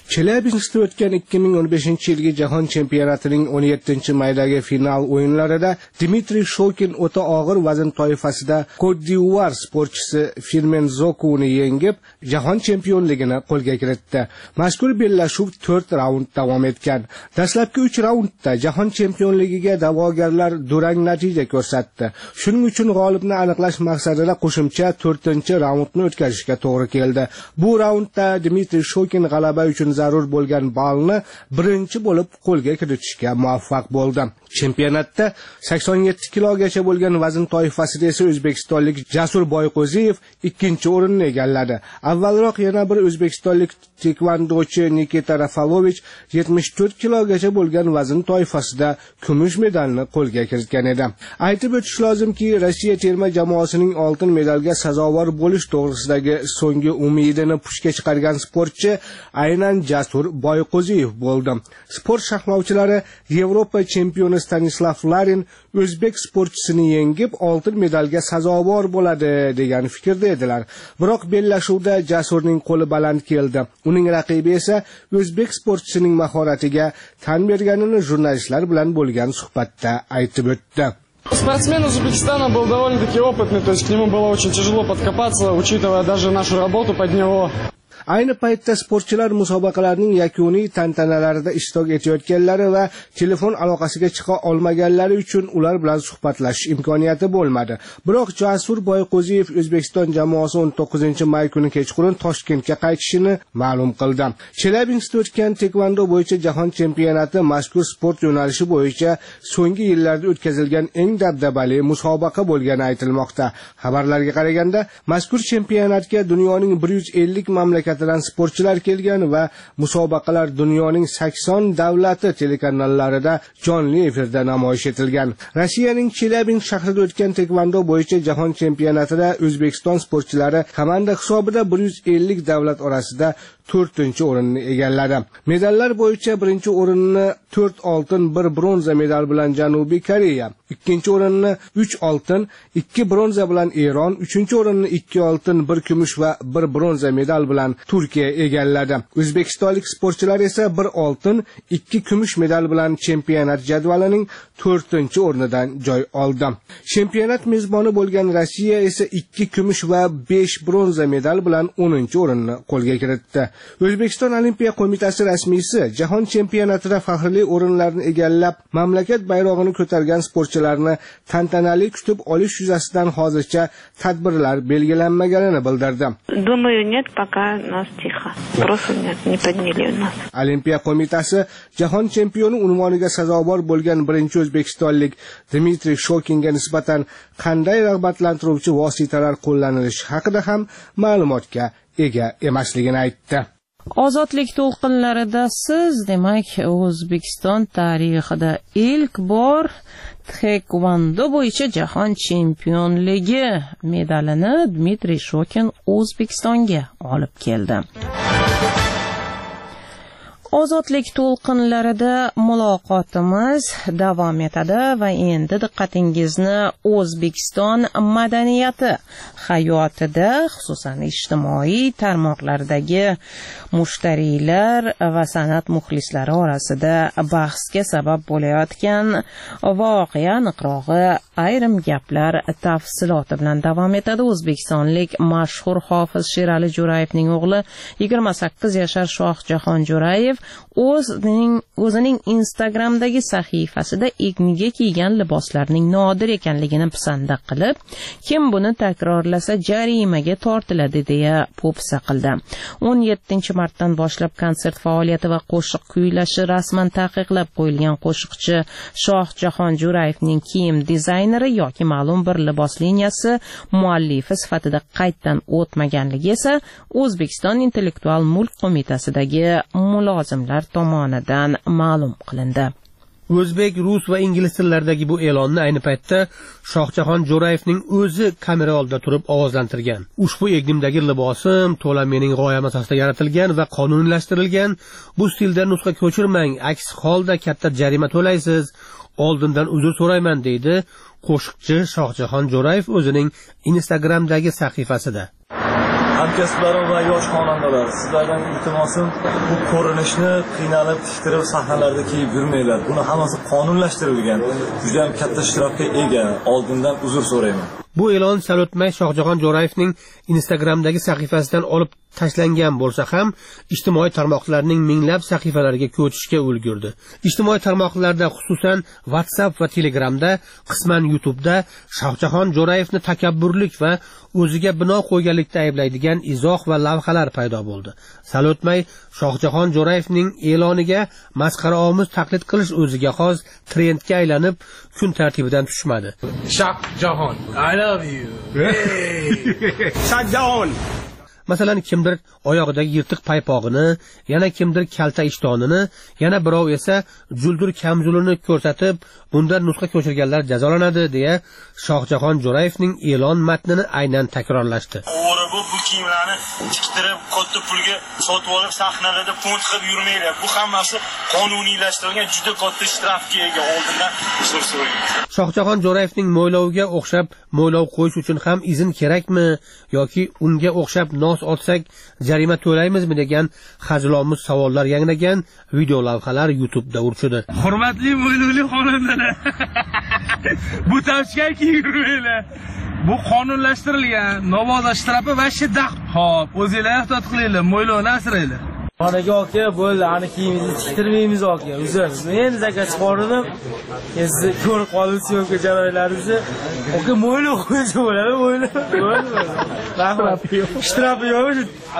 P: Chelyabinskda o'tgan ikki ming o'n beshinchi yilgi jahon chempionatining o'n yettinchi maydagi final o'yinlarida Dmitriy Shokin o'ta og'ir vazn toifasida Cote d'Ivoire sportchisi Firmin Zokuni yengib, jahon chempionligini qo'lga kiritdi. Mazkur bellashuv to'rt raund davom etgan. Dastlabki uch raundda jahon chempionligiga da'vogarlar durang natija ko'rsatdi. Shuning uchun g'olibni aniqlash maqsadida qo'shimcha to'rtinchi raundni o'tkazishga to'g'ri keldi. Bu raundda Dmitriy Shokin g'alaba uchun zarur bo'lgan ballni birinchi bo'lib qo'lga kiritishga muvaffaq bo'ldi. Chempionatda sakson yetti kilogacha bo'lgan vazn toifasida esa o'zbekistonlik Jasur Boyqo'ziyev ikkinchi o'rinni egalladi. Avvalroq yana bir o'zbekistonlik tekvandochi Nikita Rafalovich yetmish to'rt kilogacha bo'lgan vazn toifasida kumush medalni qo'lga kiritgan edi. Aytib o'tish lozimki, Rossiya terma jamoasining oltin medalga sazovor bo'lish to'g'risidagi so'nggi umidini pushga chiqargan sportchi aynan Jasur Boyqo'ziyev bo'ldi. Sport sharhlovchilari Yevropa chempioni Stanislav Larin o'zbek sportchisini yengib oltin medalga sazovor bo'ladi degan fikrda edilar. Biroq bellashuvda Jasurning qo'li baland keldi. Uning raqibi esa o'zbek sportchisining mahoratiga tan berganini jurnalistlar bilan bo'lgan suhbatda aytib o'tdi.
Q: Спортсмен Узбекистана был довольно-таки опытный, то есть к нему было очень тяжело подкопаться, учитывая даже нашу работу под него.
P: Ayni paytda sportchilar musobaqalarning yakuniy tantanalarida ishtirok etayotganlari va telefon aloqasiga chiqa olmaganlari uchun ular bilan suhbatlashish imkoniyati bo'lmadi. Biroq Jasur Boyqo'ziyev O'zbekiston jamoasi o'n to'qqizinchi may kuni kechqurun Toshkentga qaytishini ma'lum qildi. Chelyabinskda o'tgan tekvando bo'yicha jahon chempionati mazkur sport yo'nalishi bo'yicha so'nggi yillarda o'tkazilgan eng dabdabali musobaqa bo'lgani aytilmoqda. Xabarlarga qaraganda, mazkur chempionatga dunyoning bir yuz ellik mamlakat sportchilar kelgan va musobaqalar dunyoning sakson davlati telekanallarida jonli efirda namoyish etilgan. Rossiyaning Chelyabinsk shahrida o'tgan tekvando bo'yicha jahon chempionatida O'zbekiston sportchilari komanda hisobida bir yuz ellik davlat orasida to'rtinchi o'rinni egalladi. Medallar bo'yicha birinchi o'rinni to'rt oltin, bir bronza medal bilan Janubiy Koreya, ikkinchi o'rinni uch oltin, ikki bronza bilan Eron, uchinchi o'rinni ikki oltin, bir kumush va bir bronza medal bilan Turkiya egalladi. O'zbekistonlik sportchilar esa bir oltin, ikki kumush medal bilan chempionat jadvalining to'rtinchi o'rnidan joy oldi. Chempionat mezboni bo'lgan Rossiya esa ikki kumush va besh bronza medal bilan o'ninchi o'rinni qo'lga kiritdi. O'zbekiston Olimpiya qo'mitasi rasmiysi jahon chempionatida faxrli o'rinlarni egallab, mamlakat bayrog'ini ko'targan sportchilarni tantanali kutib olish yuzasidan hozircha tadbirlar belgilanmaganini bildirdi.
G: Думаю, нет, пока нас тихо. Просто нет, не подняли нас.
P: Olimpiya qo'mitasi jahon chempioni unvoniga sazovor bo'lgan birinchi o'zbekistonlik Dmitriy Shokinga nisbatan qanday rag'batlantiruvchi vositalar qo'llanilishi haqida ham ma'lumotga ega emasligini aytdi.
C: Ozodlik to'lqinlarida siz, demak, O'zbekiston tarixida ilk bor tekvando bo'yicha jahon chempionligi medalini Dmitriy Shokin O'zbekistonga olib keldi. Ozodlik to'lqinlarida muloqotimiz davom etadi va endi diqqatingizni O'zbekiston madaniyati hayotida, xususan ijtimoiy tarmoqlardagi mushtariylar va san'at muxlislari orasida bahsga sabab bo'layotgan voqea aniqrog'i ayrim gaplar tafsiloti bilan davom etadi. O'zbekistonlik mashhur hofiz Sherali Jo'rayevning o'g'li yigirma sakkiz yashar Shohjahon Jo'rayev o'zining o'zining Instagramdagi sahifasida egniga kiygan liboslarning nodir ekanligini pisanda qilib, kim buni takrorlasa jarimaga tortiladi deya po'pisa qildi. o'n yettinchi martdan boshlab konsert faoliyati va qo'shiq kuylashi rasman taqiqlab qo'yilgan qo'shiqchi Shohjahon Jo'rayevning kiyim dizayneri yoki ma'lum bir libos liniyasi muallifi sifatida qayddan o'tmaganligi esa O'zbekiston Intellektual mulk qo'mitasidagi mulozimlar tomonidan ma'lum qilindi.
E: O'zbek, rus va ingliz tillardagi bu e'lonni ayni paytda Shohjahon Jo'rayevning o'zi kamera oldida turib ovozlantirgan. Ushbu egnimdagi libosim to'la mening g'oyam asosida yaratilgan va qonuniylashtirilgan. Bu stilda nusxa ko'chirmang, aks holda katta jarima to'laysiz. Oldindan uzr so'rayman deydi qo'shiqchi Shohjahon Jo'rayev o'zining Instagramdagi sahifasida.
R: hamkasblarim va yosh xonandalar, sizlardan iltimosim bu ko'rinishni qiynalib tiktirib sahnalarda kiyib yurmanglar. Buni hammasi qonunlashtirilgan. Juda ham katta ishtirokka ega. Oldindan uzr so'rayman.
E: Bu e'lon sal o'tmay Shohjahon Jo'rayevning Instagramdagi sahifasidan olib tashlangan bo'lsa ham, ijtimoiy tarmoqlarning minglab sahifalariga ko'chishga ulgurdi. Ijtimoiy tarmoqlarda, xususan WhatsApp va Telegramda, qisman YouTube'da Shohjahon Jo'rayevni takabburlik va o'ziga bino qo'yganlikda ayblaydigan izoh va lavhalar paydo bo'ldi. Sal o'tmay Shohjahon Jo'rayevning e'loniga masxaraomuz taqlid qilish o'ziga xos trendga aylanib, kun tartibidan tushmadi.
S: Shohjahon, I love you. Shohjahon.
E: Masalan, kimdir oyog'idagi yirtiq paypog'ini, yana kimdir kalta ishtonini, yana birov esa juldur kamzulini ko'rsatib, bundan nusxa ko'chirganlar jazolanadi deya Shohjahon Jo'rayevning e'lon matnini aynan takrorlashdi.
L: O'g'ri bu bu kiyimlarni tiktirib, katta pulga sotib olib sahnalarda pont qilib yurmanglar. Bu hammasi qonuniylashtirilgan juda katta shtrafga ega. Oldindan uzr so'rayman.
E: Shohjahon Jo'rayevning mo'yloviga o'xshab mo'ylov qo'yish uchun ham izn kerakmi yoki unga o'xshab nos olsak jarima to'laymizmi degan hazilomuz savollar yangragan video lavhalar YouTube'da urchidi.
S: Hurmatli mo'ylovli xonandalar. Bu tavsiya kiyib yurmanglar. Bu qonunlashtirilgan. Novoza shtrafi va shiddat. Xo'p, o'zingizlar ehtiyot qilinglar, mo'ylovni asranglar.
T: Xonaga aka, bo'ldi, ani kiyimizni tiktirmaymiz aka. Uzr. Men zakat chiqardim. Siz ko'rib qolibsiz yo'qki jarayonlaringizni. Aka, mo'ylov qo'ysa bo'ladi, mo'ylov. Bo'ldi. Rahmat. Shtrafi yo'q.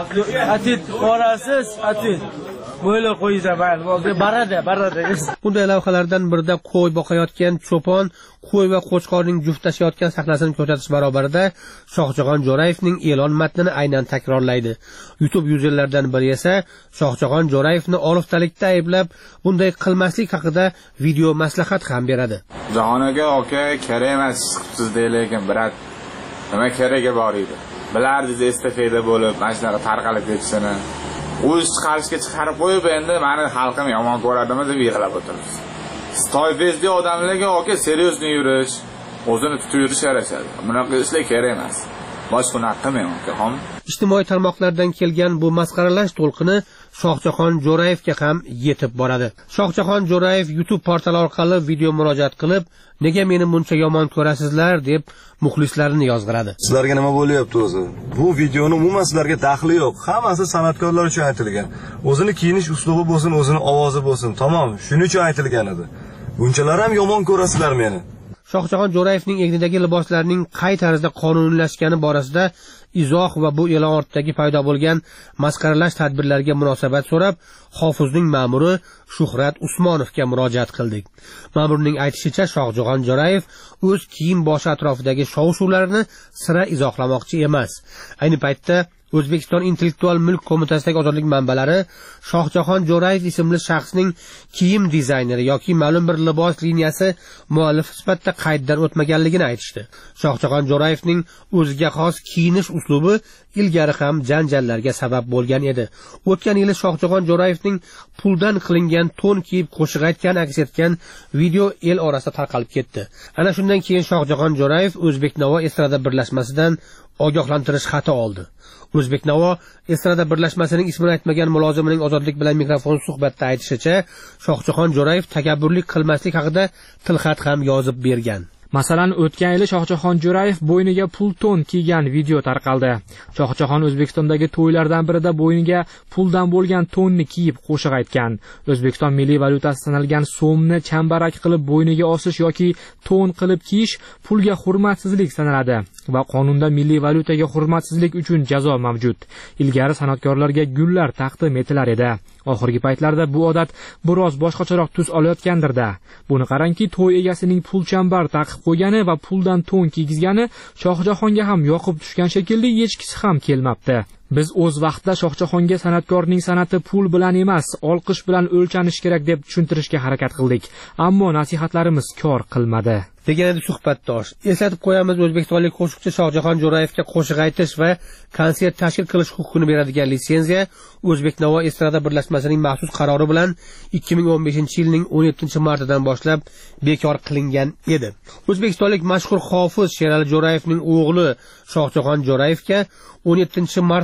T: Atit qorasiz, atit. Mo'ylov qo'ysa bo'ladi. Barada, barada.
E: Bunday lavhalardan birida qo'y boqayotgan cho'pon qo'y va qo'chqorning juftlashayotgan sahnasini ko'rsatish barobarida Shohjahon Jo'rayevning e'lon matnini aynan takrorlaydi. YouTube yuzerlaridan biri esa Shohjahon Jo'rayevni oliftalikda ayblab, bunday qilmaslik haqida video maslahat ham beradi.
U: Jahon aka, aka, kerak emas siz deylekin, birat nima keragi bor edi? Bilardingiz estafeta bo'lib, mana shunaqa tarqalib ketishini. O'z chiqarishga chiqarib qo'yib, endi meni xalqim yomon ko'radimi deb yig'lab o'tiribsiz. Stoyfezli odamlarga aka seriyosni yurish, o'zini tutib yurish yarashadi. Bunaqa ishlar kerak emas. Boshqa narsa qilmayman akaxon.
E: Ijtimoiy tarmoqlardan kelgan bu masxaralash to'lqini Shohjahon Jo'rayevga ham yetib boradi. Shohjahon Jo'rayev YouTube portali orqali video murojaat qilib, nega meni buncha yomon ko'rasizlar deb muxlislarini yozg'iradi.
V: Sizlarga nima bo'lyapti o'zi? Bu videoni umuman sizlarga daxli yo'q. Hammasi san'atkorlar uchun aytilgan. O'zini kiyinish uslubi bo'lsin, o'zini ovozi bo'lsin. Tamom, shuning uchun aytilgan edi. Bunchalar ham yomon ko'rasizlar meni.
E: Shohjahon Jo'rayevning egnidagi liboslarning qay tarzda qonuniylashgani borasida izoh va bu e'lon ortidagi paydo bo'lgan masxaralash tadbirlariga munosabat so'rab, hofizning ma'muri Shuhrat Usmonovga murojaat qildik. Ma'murning aytishicha, Shohjahon Jo'rayev o'z kiyim boshi atrofidagi shov-shuvlarini sira izohlamoqchi emas. Ayni paytda O'zbekiston Intellektual mulk qo'mitasidagi ozodlik manbalari Shohjahon Jo'rayev ismli shaxsning kiyim dizayneri yoki ma'lum bir libos liniyasi muallif sifatida qayddan o'tmaganligini aytishdi. Shohjahon Jo'rayevning o'ziga xos kiyinish uslubi ilgari ham janjallarga sabab bo'lgan edi. O'tgan yili Shohjahon Jo'rayevning puldan qilingan to'n kiyib qo'shiq aytgan aks etgan video el orasida tarqalib ketdi. Ana shundan keyin Shohjahon Jo'rayev O'zbeknavo estrada birlashmasidan ogohlantirish xati oldi. O'zbeknavo estrada birlashmasining ismini aytmagan mulozimining ozodlik bilan mikrofon suhbatda aytishicha, Shohjahon Jo'rayev takabburlik qilmaslik haqida tilxat ham yozib bergan.
F: Masalan, o'tgan yili Shohjahon Jo'rayev bo'yniga pul to'n kiygan video tarqaldi. Shohjahon O'zbekistondagi to'ylardan birida bo'yniga puldan bo'lgan to'nni kiyib qo'shiq aytgan. O'zbekiston milliy valyutasi sanalgan so'mni chambarak qilib bo'yniga osish yoki to'n qilib kiyish pulga hurmatsizlik sanaladi va qonunda milliy valyutaga hurmatsizlik uchun jazo mavjud. Ilgari san'atkorlarga gullar taqdim etilar edi. Oxirgi paytlarda bu odat biroz boshqacharoq tus olayotgandirda. Buni qarangki, to'y egasining pul chambar taqib qo'ygani va puldan to'n kiygizgani Shohjahonga ham yoqib tushgan shekilli hechkisi ham kelmabdi. Biz o'z vaqtida Shohjahonga san'atkorning san'ati pul bilan emas, olqish bilan o'lchanish kerak deb tushuntirishga harakat qildik, ammo nasihatlarimiz kor qilmadi.
E: degan edi suhbatdosh. Eslatib qo'yamiz, o'zbekistonlik qo'shiqchi Shohjahon Jo'rayevga qo'shiq aytish va konsert tashkil qilish huquqini beradigan litsenziya O'zbeknavo estrada birlashmasining maxsus qarori bilan ikki ming o'n beshinchi yilning o'n yettinchi martidan boshlab bekor qilingan edi. O'zbekistonlik mashhur hofiz Sherali Jo'rayevning o'g'li Shohjahon Jo'rayevga o'n yettinchi mart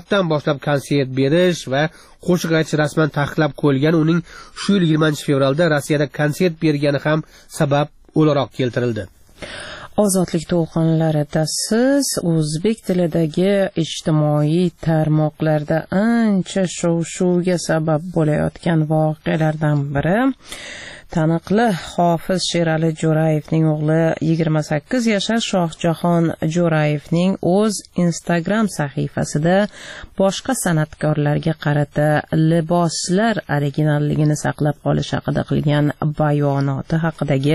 E: martdan boshlab konsert berish va qo'shiq aytish rasman taqiqlab qo'yilgan. Uning shu yil yigirmanchi fevralda Rossiyada konsert bergani ham sabab o'laroq keltirildi.
C: Ozodlik to'lqinlarida siz o'zbek tilidagi ijtimoiy tarmoqlarda ancha shov-shuvga sabab bo'layotgan voqealardan biri taniqli hofiz Sherali Jo'rayevning o'g'li yigirma sakkiz yashar Shohjahon Jo'rayevning o'z Instagram sahifasida boshqa san'atkorlarga qarata liboslar originalligini saqlab qolish haqida qilgan bayonoti haqidagi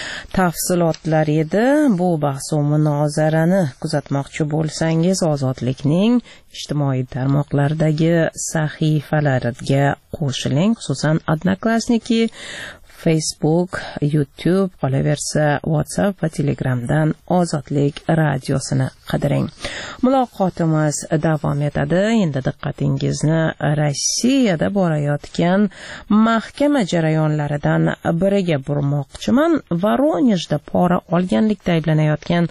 C: tafsilotlar edi. Bu bahs va munozarani kuzatmoqchi bo'lsangiz, Ozodlikning ijtimoiy tarmoqlardagi sahifalariga qo'shiling, xususan Odnoklassniki, Facebook, YouTube, qolaversa WhatsApp va Telegramdan Ozodlik radiosini qidiring. Muloqotimiz davom etadi. Endi diqqatingizni Rossiyada borayotgan mahkama jarayonlaridan biriga burmoqchiman. Voronejda pora olganlikda ayblanayotgan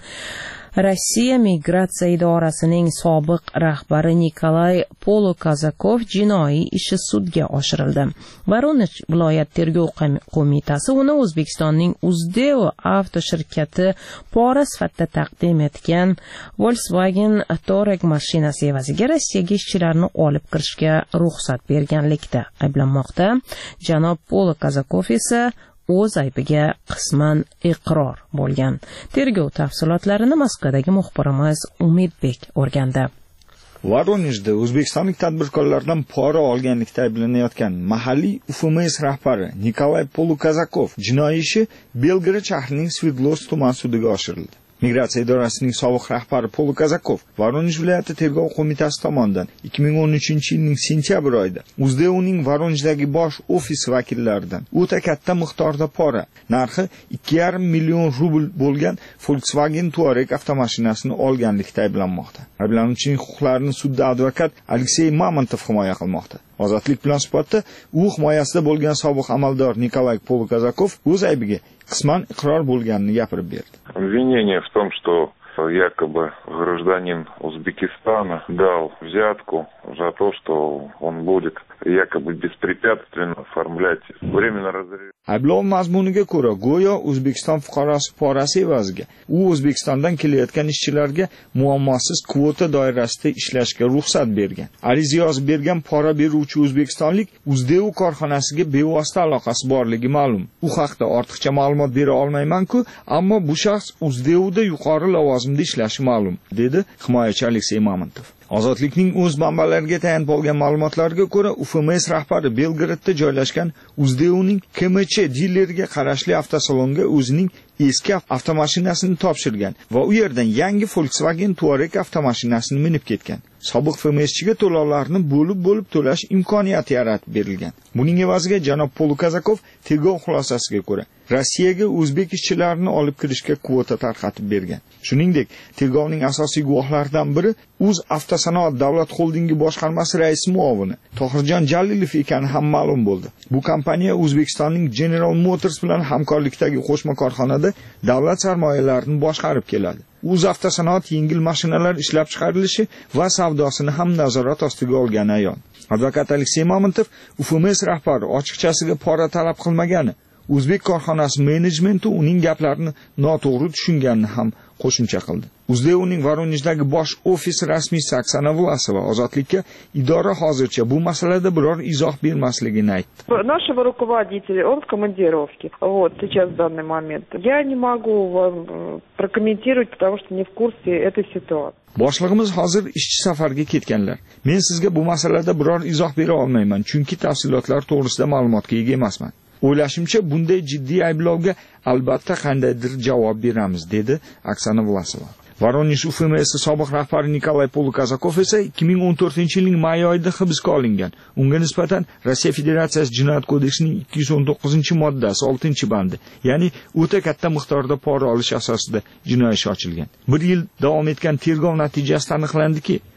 C: Rossiya migratsiya idorasining sobiq rahbari Nikolay Polokazakov jinoiy ishi sudga oshirildi. Voronej viloyat tergov qo'mitasi uni O'zbekistonning Uzdeo avto shirkati pora sifatida taqdim etgan Volkswagen Touareg mashinasi evaziga Rossiyaga ishchilarni olib kirishga ruxsat berganlikda ayblanmoqda. Janob Polokazakov esa o'z aybiga qisman iqror bo'lgan. Tergov tafsilotlarini Moskvadagi muxbirimiz Umidbek o'rgandi.
A: Voronejda o'zbekistonlik tadbirkorlardan pora olganlikda ayblanayotgan mahalliy U F M S rahbari Nikolay Polokazakov jinoiy ishi Belgrad shahrining Sverdlovsk tuman sudiga oshirildi. Migratsiya idorasining sobiq rahbari Polokazakov Voronej viloyati tergov qo'mitasi tomonidan ikki ming o'n uchinchi yilning sentyabr oyida Uzdeoning Voronejdagi bosh ofis vakillaridan o'ta katta miqdorda pora, narxi ikki yarim million rubl bo'lgan Volkswagen Touareg avtomashinasini olganlikda ayblanmoqda. Ayblanuvchining huquqlarini sudda advokat Aleksey Mamontov himoya qilmoqda. Ozodlik bilan suhbatda u himoyasida bo'lgan sobiq amaldor Nikolay Polokazakov o'z aybiga qisman iqror bo'lganini gapirib berdi.
B: Обвинение в том, что якобы гражданин Узбекистана дал взятку за то, что он будет якобы беспрепятственно оформлять временно разрешение.
A: Ayblov mazmuniga ko'ra, go'yo O'zbekiston fuqarosi porasi evaziga u O'zbekistondan kelayotgan ishchilarga muammosiz kvota doirasida ishlashga ruxsat bergan. Ariza yozib bergan pora beruvchi o'zbekistonlik Uzdeo korxonasiga bevosita aloqasi borligi ma'lum. U haqda ortiqcha ma'lumot bera olmayman-ku, ammo bu shaxs Uzdeoda yuqori lavozimda ishlashi ma'lum, dedi himoyachi Aleksey Mamontov. Ozodlikning o'z manbalariga tayanib olgan ma'lumotlarga ko'ra, U F M S rahbari Belgradda joylashgan Uzdeoning K M Ch dileriga qarashli avtosalonga o'zining eski avtomashinasini topshirgan va u yerdan yangi Volkswagen Touareg avtomashinasini minib ketgan. Sobiq F M S chiga to'lovlarni bo'lib-bo'lib to'lash imkoniyati yaratib berilgan. Buning evaziga janob Polokazakov tergov xulosasiga ko'ra Rossiyaga o'zbek ishchilarini olib kirishga kvota tarqatib bergan. Shuningdek, tergovning asosiy guvohlaridan biri Uz Avtosanoat davlat xoldingi boshqarmasi raisi muovini Tohirjon Jalilov ekani ham ma'lum bo'ldi. Bu kompaniya O'zbekistonning General Motors bilan hamkorlikdagi qo'shma korxonada davlat sarmoyalarini boshqarib keladi. Uz Avtosanoat yengil mashinalar ishlab chiqarilishi va savdosini ham nazorat ostiga olgani ayon. Advokat Aleksey Mamontov U F M S rahbari ochiqchasiga pora talab qilmagani, O'zbek korxonasi menejmenti uning gaplarini noto'g'ri tushunganini ham qo'shimcha qildi. Uzdeoning Voronejdagi bosh ofis rasmiysi Oksana Vlasova Ozodlikka idora hozircha bu masalada biror izoh bermasligini aytdi.
W: Нашего руководителя, он в командировке. Вот сейчас в данный момент. Я не могу вам прокомментировать, потому что не в курсе этой ситуации.
A: Boshlig'imiz hozir ishchi safarga ketganlar. Men sizga bu masalada biror izoh bera olmayman, chunki tafsilotlar to'g'risida ma'lumotga ega emasman. O'ylashimcha, bunday jiddiy ayblovga albatta qandaydir javob beramiz, dedi Oksana Vlasova. Voronej U F M S sobiq rahbari Nikolay Polokazakov esa ikki ming o'n to'rtinchi yilning may oyida hibsga olingan. Unga nisbatan Rossiya Federatsiyasi Jinoyat kodeksining ikki yuz o'n to'qqizinchi moddasi oltinchi bandi, ya'ni o'ta katta miqdorda pora olish asosida jinoiy ish ochilgan. Bir yil davom etgan tergov natijasida aniqlandiki,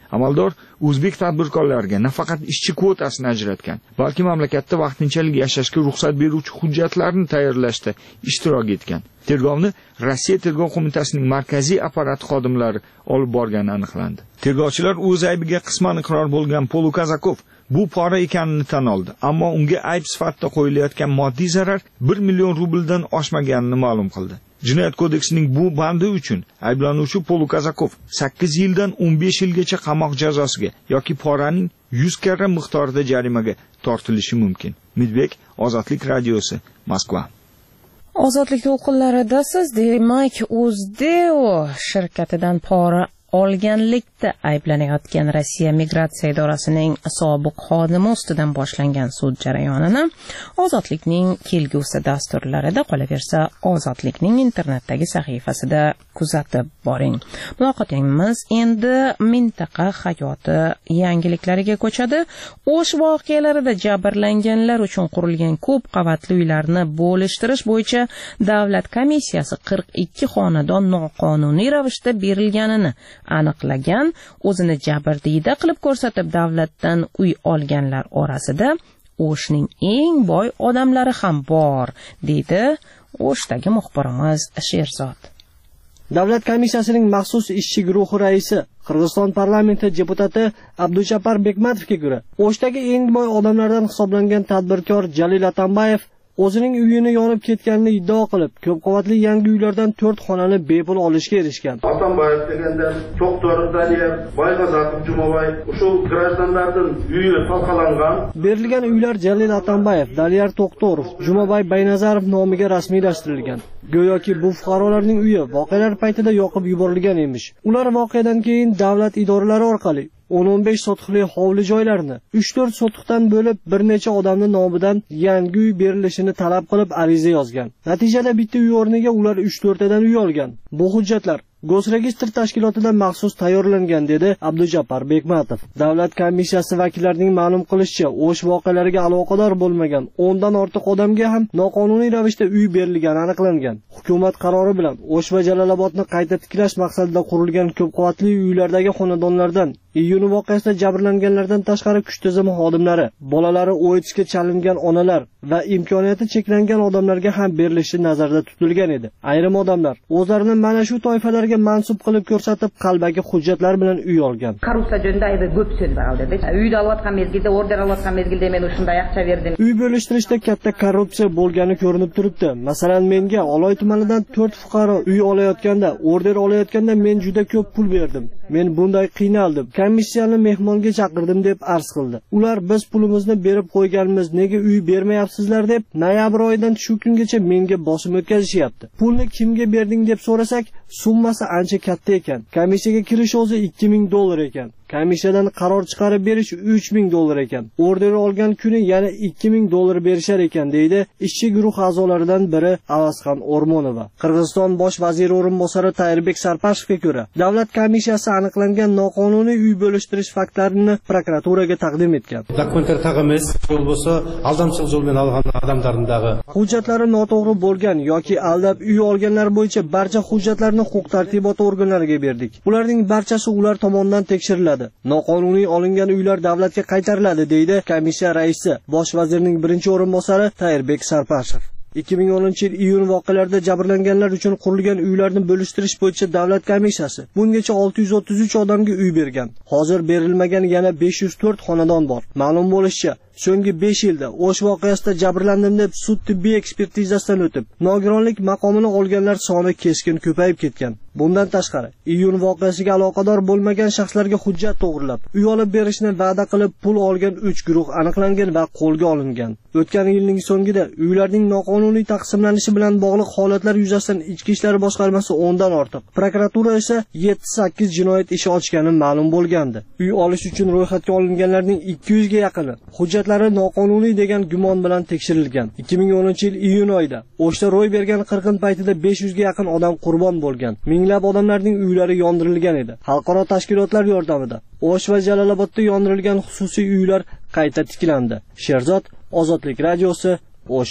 A: Amaldor o'zbek tadbirkorlariga nafaqat ishchi kvotasini ajratgan, balki mamlakatda vaqtinchalik yashashga ruxsat beruvchi hujjatlarni tayyorlashda ishtirok etgan. Tergovni Rossiya Tergov qo'mitasining markaziy apparati xodimlari olib borgani aniqlandi. Tergovchilar o'z aybiga qisman iqror bo'lgan Polukazakov bu pora ekanini tan oldi, ammo unga ayb sifatida qo'yilayotgan moddiy zarar bir million rubldan oshmaganini ma'lum qildi. Jinoyat kodeksining bu bandi uchun ayblanuvchi Polukazakov sakkiz yildan o'n besh yilgacha qamoq jazosiga yoki poraning yuz karra miqdorida jarimaga tortilishi mumkin. Midbek, Ozodlik radiosi, Moskva.
C: Ozodlik to'lqinlarida siz demak O'zdeo shirkatidan pora olganlikda ayblanayotgan Rossiya migratsiya idorasining sobiq xodimi ustidan boshlangan sud jarayonini Ozodlikning kelgusi dasturlarida, qolaversa Ozodlikning internetdagi sahifasida kuzatib boring. Muloqotimiz endi mintaqa hayoti yangiliklariga ko'chadi. O'sh voqealarida jabrlanganlar uchun qurilgan ko'p qavatli uylarni bo'lishtirish bo'yicha davlat komissiyasi qirq ikki xonadon noqonuniy ravishda berilganini aniqlagan. O'zini jabrdiyda qilib ko'rsatib davlatdan uy olganlar orasida O'shning eng boy odamlari ham bor, deydi O'shdagi muxbirimiz Sherzod.
D: Davlat komissiyasining maxsus ishchi guruhi raisi, Qirg'iziston parlamenti deputati Abdujabbar Bekmatovga ko'ra, O'shdagi eng boy odamlardan hisoblangan tadbirkor Jalil Atambayev o'zining uyini yonib ketganini iddao qilib, ko'p qavatli yangi uylardan to'rt xonani bepul olishga erishgan.
H: Atambayev deganda To'xtor Daliyev, Bayg'azatov Jumobay, o'sha grajdanlardan uyi talqalangan.
D: Berilgan uylar Jalil Atambayev, Daliyar To'xtorov, Jumobay Baynazarov nomiga rasmiylashtirilgan. Go'yoki bu fuqarolarning uyi voqealar paytida yoqib yuborilgan emish. Ular voqeadan keyin davlat idoralari orqali o'n o'n besh sotixli hovli joylarni uch to'rt sotixdan bo'lib bir necha odamning nomidan yangi uy berilishini talab qilib ariza yozgan. Natijada bitta uy o'rniga ular uch to'rtadan uy olgan. Bu hujjatlar Gosregistr tashkilotidan maxsus tayyorlangan, dedi Abdujabbar Bekmatov. Davlat komissiyasi vakillarining ma'lum qilishicha, O'sh voqealariga aloqador bo'lmagan o'ndan ortiq odamga ham noqonuniy ravishda uy berilgani aniqlangan. Hukumat qarori bilan O'sh va Jalolobodni qayta tiklash maqsadida qurilgan ko'p qavatli uylardagi xonadonlardan iyun voqeasida jabrlanganlardan tashqari kuch tizimi xodimlari, bolalari o'yitishga chalingan onalar va imkoniyati cheklangan odamlarga ham berilishi nazarda tutilgan edi. Ayrim odamlar o'zlarini mana shu toifalarga mansub qilib ko'rsatib, qalbaki hujjatlar bilan uy olgan.
I: Korrupsiya jo'nida aybi ko'p so'z bor dedi. Uyda olayotgan mezgilda, order olayotgan mezgilda men shunday aqcha berdim.
D: Uy bo'lishtirishda katta korrupsiya bo'lgani ko'rinib turibdi. Masalan, menga Oloy tumanidan to'rt fuqaro uy olayotganda, order olayotganda men juda ko'p pul berdim. Men bunday qiynaldim. Komissiyani mehmonga chaqirdim deb arz qildi. Ular biz pulimizni berib qo'yganmiz, nega uy bermayapsizlar deb noyabr oyidan shu kungacha menga bosim o'tkazishyapti. Pulni kimga berding deb so'rasak, summasi ancha katta ekan. Komissiyaga kirish o'zi ikki ming dollar ekan. Komissiyadan qaror chiqarib berish uch ming dollar ekan. Order olgan kuni yana ikki ming dollar berishar ekan, deydi ishchi guruh a'zolaridan biri Avazxon O'rmonova. Qirg'iziston bosh vaziri o'rinbosari Tayrbek Sarpashevga ko'ra, davlat komissiyasi aniqlangan noqonuniy uy bo'lishtirish faktlarini prokuraturaga taqdim etgan.
X: Dokumentlar taqimiz yo'l bo'lsa, aldamchilik yo'ldan olgan odamlarning
D: hujjatlari noto'g'ri bo'lgan yoki aldab uy olganlar bo'yicha barcha hujjatlarni huquq-tartibot organlariga berdik. Ularning barchasi ular tomonidan tekshiriladi. Noqonuniy olingan uylar davlatga qaytariladi, deydi komissiya raisi, bosh vazirning birinchi o'rinbosari Tayrbek Sarpashev. ikki ming o'ninchi yil iyun voqealarida jabrlanganlar uchun qurilgan uylarni bo'lishtirish bo'yicha davlat komissiyasi bungacha olti yuz o'ttiz uch odamga uy bergan. Hozir berilmagan yana besh yuz to'rt xonadon bor. Ma'lum bo'lishicha, so'nggi besh yilda O'sh voqeasida jabrlandim deb sud tibbiy ekspertizasidan o'tib, nogironlik maqomini olganlar soni keskin ko'payib ketgan. Bundan tashqari, iyun voqeasiga aloqador bo'lmagan shaxslarga hujjat to'g'rilab, uy olib berishni va'da qilib pul olgan uch guruh aniqlangan va qo'lga olingan. O'tgan yilning so'ngida uylarning noqonuniy taqsimlanishi bilan bog'liq holatlar yuzasidan Ichki ishlar boshqarmasi o'ndan ortiq, prokuratura esa yetti sakkiz jinoyat ishi ochgani ma'lum bo'lgandi. Uy olish uchun ro'yxatga olinganlarning ikki yuz ga yaqini hujjatlari noqonuniy degan gumon bilan tekshirilgan. ikki ming o'ninchi yil iyun oyida O'shda ro'y bergan qirg'in paytida besh yuz ga yaqin odam qurbon bo'lgan. Minglab odamlarning uylari yondirilgan edi. Xalqaro tashkilotlar yordamida O'sh va Jalolobodda yondirilgan xususiy uylar qayta tiklandi. Sherzod, Ozodlik radiosi, O'sh.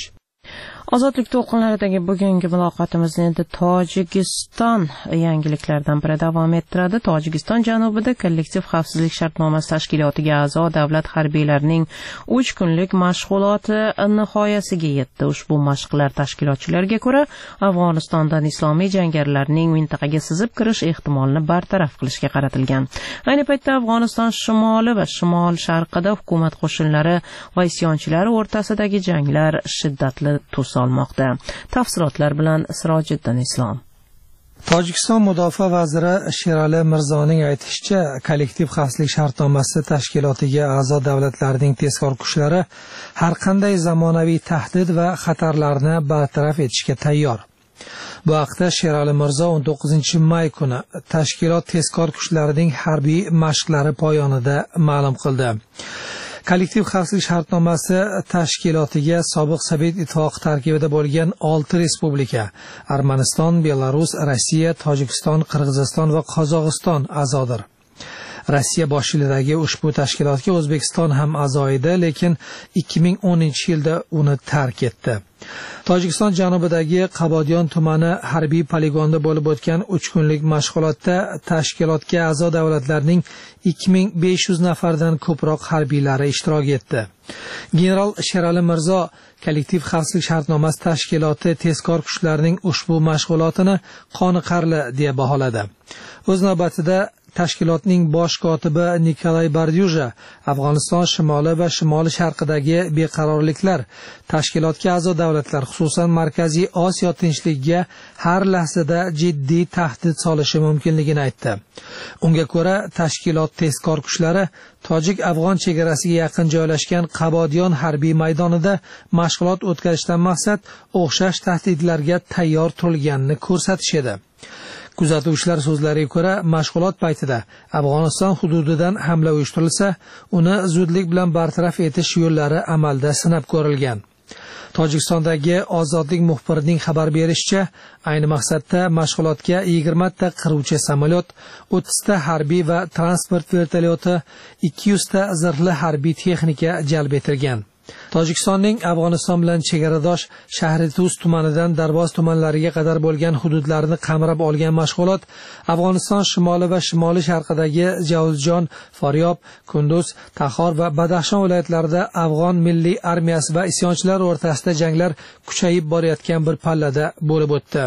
C: Ozodlik to'lqinlaridagi bugungi muloqotimizni endi Tojikiston yangiliklaridan biri davom ettiradi. Tojikiston janubida kollektiv xavfsizlik shartnomasi tashkilotiga a'zo davlat harbiylarining uch kunlik mashg'uloti nihoyasiga yetdi. Ushbu mashqlar tashkilotchilarga ko'ra Afg'onistondan islomiy jangarilarning mintaqaga sizib kirish ehtimolini bartaraf qilishga qaratilgan. Ayni paytda Afg'oniston shimoli va shimol sharqida hukumat qo'shinlari va isyonchilar o'rtasidagi janglar shiddatli tus olmoqda. Tafsilotlar bilan Sirojiddin Islom.
J: Tojikiston mudofaa vaziri Sherali Mirzoning aytishicha, kollektiv xavfsizlik shartnomasi tashkilotiga a'zo davlatlarning tezkor kuchlari har qanday zamonaviy tahdid va xatarlarni bartaraf etishga tayyor. Bu haqda Sherali Mirzo o'n to'qqizinchi may kuni tashkilot tezkor kuchlarining harbiy mashqlari poyonida ma'lum qildi. Kollektiv xavfsizlik shartnomasi tashkilotiga sobiq Sovet ittifoqi tarkibida bo'lgan olti respublika – Armaniston, Belarus, Rossiya, Tojikiston, Qirg'iziston va Qozog'iston a'zodir. Rossiya boshchiligidagi ushbu tashkilotga O'zbekiston ham a'zo edi, lekin ikki ming o'ninchi yilda uni tark etdi. Tojikiston janubidagi Qabodiyon tumani harbiy poligonda bo'lib o'tgan uch kunlik mashg'ulotda tashkilotga a'zo davlatlarning ikki ming besh yuz nafardan ko'proq harbiylari ishtirok etdi. General Sherali Mirzo kollektiv xavfsizlik shartnomasi tashkiloti tezkor kuchlarining ushbu mashg'ulotini qoniqarli deya baholadi. O'z navbatida tashkilotning bosh kotibi Nikolay Bardyuja Afg'oniston shimoli va shimoli sharqidagi beqarorliklar tashkilotga a'zo davlatlar, xususan Markaziy Osiyo tinchligiga har lahzada jiddiy tahdid solishi mumkinligini aytdi. Unga ko'ra, tashkilot tezkor kuchlari tojik-afg'on chegarasiga yaqin joylashgan Qabodiyon harbiy maydonida mashg'ulot o'tkazishdan maqsad o'xshash tahdidlarga tayyor turganini ko'rsatish edi. Kuzatuvchilar so'zlariga ko'ra, mashg'ulot paytida Afg'oniston hududidan hamla uyushtirilsa, uni zudlik bilan bartaraf etish yo'llari amalda sinab ko'rilgan. Tojikistondagi Ozodlik muxbirining xabar berishicha, ayni maqsadda mashg'ulotga yigirma ta qiruvchi samolyot, o'ttiz ta harbiy va transport vertolyoti, ikki yuz ta zirhli harbiy texnika jalb etilgan. Tojikistonning Afg'oniston bilan chegaradosh Shahri-Tuz tumanidan Darvoz tumanlariga qadar bo'lgan hududlarni qamrab olgan mashg'ulot Afg'oniston shimoli va shimoli sharqidagi Javuzjon, Faryob, Kunduz, Taxor va Badaxshon viloyatlarida Afg'on milliy armiyasi va isyonchilar o'rtasida janglar kuchayib borayotgan bir pallada bo'lib o'tdi.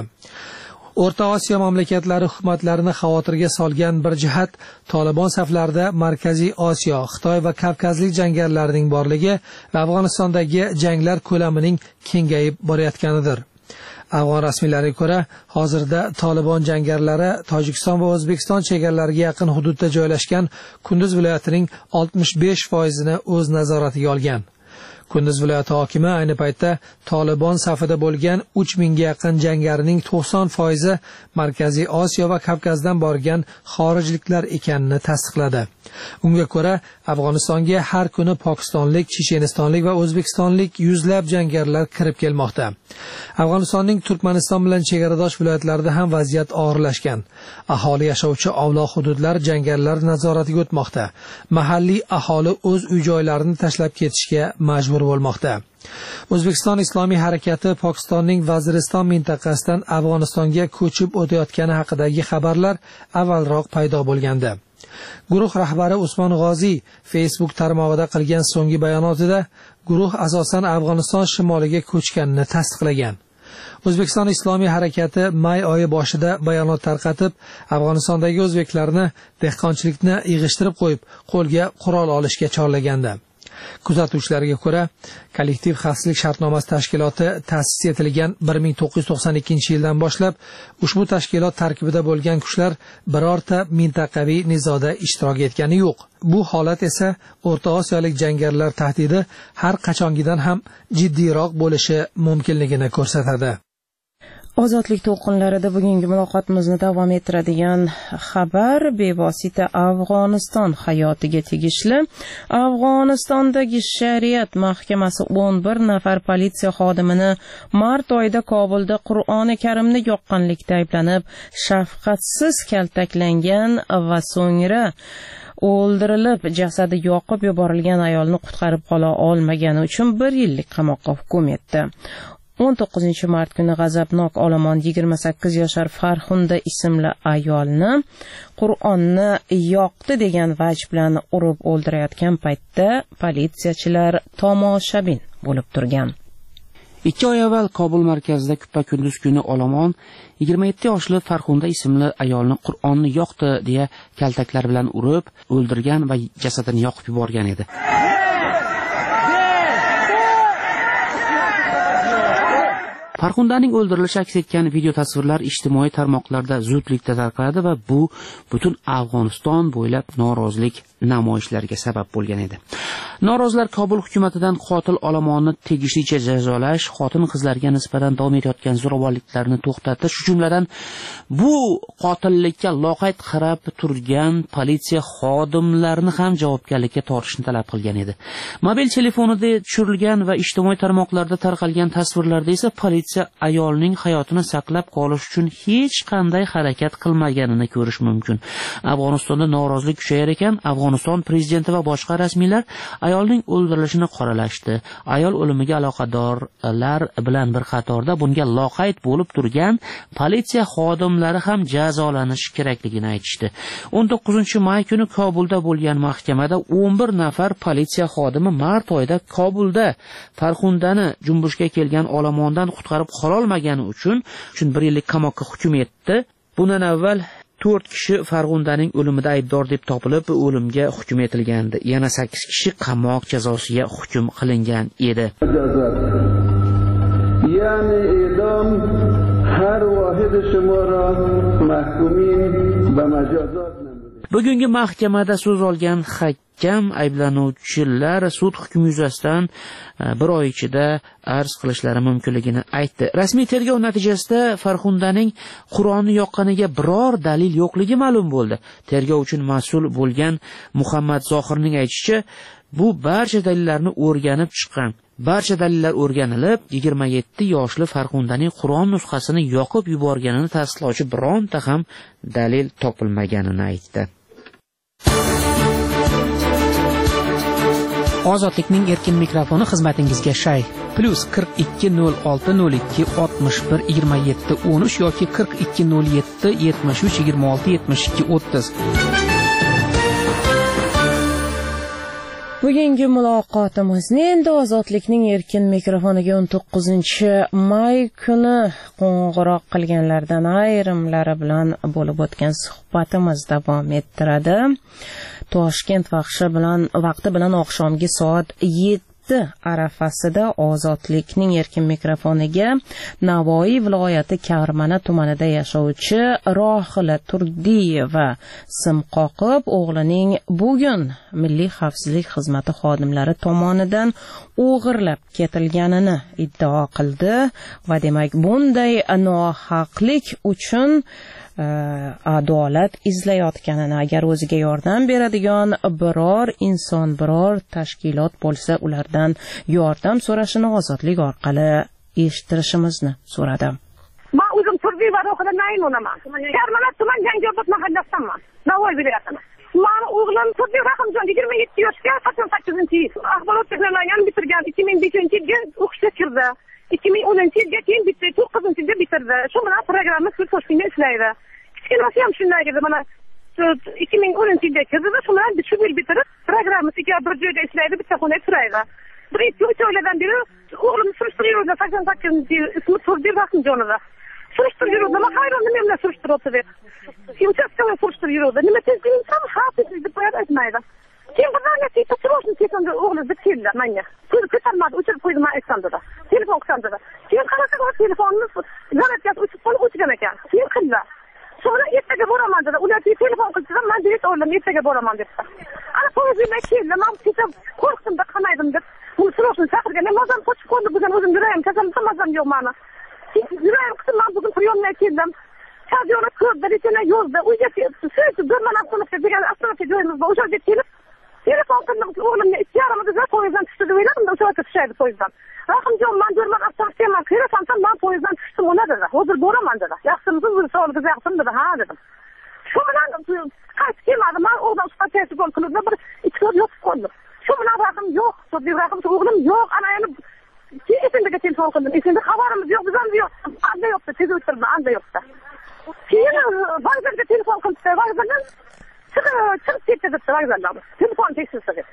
J: O'rta Osiyo mamlakatlari hukumatlarini xavotirga solgan bir jihat Tolibon saflarida Markaziy Osiyo, Xitoy va Kavkazlik jangarilarning borligi va Afg'onistondagi janglar ko'lamining kengayib borayotganidir. Afg'on rasmiylariga ko'ra, hozirda Tolibon jangarilari Tojikiston va O'zbekiston chegaralariga yaqin hududda joylashgan Kunduz viloyatining oltmish besh foizini o'z nazoratiga olgan. Kunduz viloyati hokimi ayni paytda Tolibon safida bo'lgan uch mingga yaqin jangarining to'qson foizi Markaziy Osiyo va Kavkazdan borgan xorijliklar ekanini tasdiqladi. Unga ko'ra, Afg'onistonga har kuni Pokistonlik, Chechenistonlik va O'zbekistonlik yuzlab jangarilar kirib kelmoqda. Afg'onistonning Turkmaniston bilan chegaradosh viloyatlarida ham vaziyat og'irlashgan. Aholi yashovchi ovloq hududlar jangarilar nazoratiga o'tmoqda. Mahalliy aholi o'z uy-joylarini tashlab ketishga majbur bo'lmoqda. O'zbekiston Islomiy harakati Pokistonning Vaziriston mintaqasidan Afg'onistonga ko'chib o'tayotgani haqidagi xabarlar avvalroq paydo bo'lgandi. Guruh rahbari Usmon G'oziy Facebook tarmog'ida qilgan so'nggi bayonotida guruh asosan Afg'oniston shimoliga ko'chganini tasdiqlagan. O'zbekiston Islomiy harakati may oyi boshida bayonot tarqatib, Afg'onistondagi o'zbeklarni dehqonchilikni yig'ishtirib qo'yib, qo'lga qurol olishga chorlagandi. Kuzatuvchilarga ko'ra, kollektiv xavfsizlik shartnomasi tashkiloti ta'sis etilgan bir ming to'qqiz yuz to'qson ikkinchi yildan boshlab ushbu tashkilot tarkibida bo'lgan kuchlar birorta mintaqaviy nizoda ishtirok etgani yo'q. Bu holat esa O'rta Osiyolik jangarilar tahdidi har qachongidan ham jiddiyroq bo'lishi mumkinligini ko'rsatadi.
C: Ozodlik to'lqinlarida bugungi muloqotimizni davom ettiradigan xabar bevosita Afg'oniston hayotiga tegishli. Afg'onistondagi shariat mahkamasi o'n bir nafar politsiya xodimini mart oyida Kobulda Qur'oni Karimni yoqqanlikda ayblanib, shafqatsiz kaltaklangan va so'ngra o'ldirilib, jasadi yoqib yuborilgan ayolni qutqarib qola olmagani uchun bir yillik qamoqqa hukm etdi. o'n to'qqizinchi mart kuni g'azabnok olomon yigirma sakkiz yashar Farxunda ismli ayolni Qur'onni yoqdi degan vaj bilan urib o'ldirayotgan paytda politsiyachilar tomoshabin bo'lib turgan.
K: ikki oy avval Kobul markazida kuppa-kunduz kuni olomon yigirma yetti yoshli Farxunda ismli ayolni Qur'onni yoqdi deya kaltaklar bilan urib o'ldirgan va jasadini yoqib yuborgan edi. Farxundaning o'ldirilishi aks etgan video tasvirlar ijtimoiy tarmoqlarda zudlikda tarqaldi va bu butun Afg'oniston bo'ylab norozilik namoyishlariga sabab bo'lgan edi. Norozilar Kobul hukumatidan qotil olomonni tegishlicha jazolash, xotin qizlarga nisbatan davom etayotgan zo'ravonliklarni to'xtatish, shu jumladan bu qotillikka loqayd qarab turgan politsiya xodimlarini ham javobgarlikka tortishni talab qilgan edi. Mobil telefonida tushirilgan va ijtimoiy tarmoqlarda tarqalgan tasvirlarda esa politsiya ayolning hayotini saqlab qolish uchun hech qanday harakat qilmaganini ko'rish mumkin. Afg'onistonda norozilik kuchayar ekan, Afg'oniston prezidenti va boshqa rasmiylar ayolning o'ldirilishini qoralashdi. Ayol o'limiga aloqadorlar bilan bir qatorda bunga loqayd bo'lib turgan politsiya xodimlari ham jazolanishi kerakligini aytishdi. o'n to'qqizinchi may kuni Kobulda bo'lgan mahkamada o'n bir nafar politsiya xodimi mart oyida Kobulda Farxundani junbushga kelgan olomondan qutqarib qololmagani uchun uchun bir yillik qamoqqa hukm etdi. Bundan avval to'rt kishi Farxundaning o'limida aybdor deb topilib, o'limga hukm etilgandi. Yana sakkiz kishi qamoq jazosiga hukm qilingan edi. Ya'ni e'dom har vahid shuma ra mahkumin va majazot. Bugungi mahkamada so'z olgan hakam ayblanuvchilar sud hukmi yuzasidan bir oy ichida arz qilishlari mumkinligini aytdi. Rasmiy tergov natijasida Farxundaning Qur'onni yoqqaniga biror dalil yo'qligi ma'lum bo'ldi. Tergov uchun mas'ul bo'lgan Muhammad Zohirning aytishicha, bu barcha dalillarni o'rganib chiqqan. Barcha dalillar o'rganilib, yigirma yetti yoshli Farxundaning Qur'on nusxasini yoqib yuborganini tasdiqlovchi bironta ham dalil topilmaganini aytdi.
M: Ozodlikning erkin mikrofoni xizmatingizga shay. Plus qirq ikki nol olti nol ikki oltmish bir yigirma yetti o'n uch yoki qirq ikki nol yetti yetmish uch yigirma olti yetmish ikki o'ttiz.
C: Bugungi muloqotimizni endi Ozodlikning erkin mikrofoniga o'n to'qqizinchi may kuni qo'ng'iroq qilganlardan ayrimlari bilan bo'lib o'tgan suhbatimiz davom ettiradi. Toshkent vaqti bilan vaqti bilan oqshomgi soat yetti arafasida Ozodlikning erkin mikrofoniga Navoiy viloyati Karmana tumanida yashovchi Rohila Turdiyeva sim qoqib o'g'lining bugun Milliy xavfsizlik xizmati xodimlari tomonidan o'g'irlab ketilganini iddao qildi va demak bunday nohaqlik uchun adolat izlayotganini, agar o'ziga yordam beradigan biror inson, biror tashkilot bo'lsa, ulardan yordam so'rashini Ozodlik orqali eshittirishimizni so'radi.
N: Men o'zim Turdiyeva Rohila Naymunaman. Karmana tuman Yangiobod mahallasidanman. Navoiy viloyatidan. Meni o'g'lim Turdiy Rahimjon yigirma yetti yoshga, qachon sakkizinchi yil axborot texnologiyani bitirgan, ikki ming beshinchi yilga o'qishga kirdi. ikki ming o'ninchi yilga keyin bitti, to'qqizinchi yilga bitirdi. Shu bilan programma Toshkentda ishlaydi. Kichkinasi ham shunday edi. Mana ikki ming o'ninchi yilga kirdi va shu bilan shu yil bitirib, programmasiga bir joyda ishlaydi, bitta xonada turadi. Bir ikki uch oylardan beri o'g'lim surishtiruv yurdi, sakson sakkizinchi yil, ismi Turdiy Rahimjonova. Surishtiruv yurdi, nima hayron nima bilan surishtiryapti deb. Uchastkada surishtiruv yurdi. Nima tezlikdan xavfsiz deb aytmaydi. Keyin bir narsa patrosni kesimda o'g'li deb keldi menga. Pul ko'tarmadi, o'chirib qo'ydi men aytsamda. Telefon qilsamda. Keyin qarasam telefonni zaryadkasi o'chib qolib o'chgan ekan. Keyin qildi. Sonra ertaga boraman dedi. Ular telefon qilsa, men direkt o'rnim ertaga boraman debdi. Ana poyezmga keldi, men ketib qo'rqdim da qamaydim deb. Uni surishni chaqirgan. Men mazam qochib qoldi, bugun o'zim yurayim, kasam mazam yo'q meni. Yurayim qildim, men bugun priyomga keldim. Stadionga ko'rdi, rechana yozdi. Uyga keldi, bir mana avtobusga degan avtobusga joyimiz bor. O'sha yerga kelib telefon qildim, o'g'limga ikki yarimida poyezddan tushdi deb o'yladim, o'sha yerga tushaydi poyezddan. Rahimjon, men jo'rman avtobusga men kirasan, men poyezddan tushdim ona dedi. Hozir boraman dedi. Yaxshimisiz, bu savolga yaxshim dedi. Ha dedim. Shu bilan qaytib kelmadim. Men o'g'lim suhbatga telefon qilib bir ikki soat yotib qoldim. Shu bilan rahim yo'q, Turdiy Rahim o'g'lim yo'q, ana endi keyin esimdagi telefon qildim. Esimda xabarimiz yo'q, bizam yo'q. Anda yo'qda, tez o'tirma, anda yo'qda. Keyin vokzalga telefon qildi. Vokzaldan chiqib chiqib ketdi debdi vokzaldan. Telefon tekshirsa deb.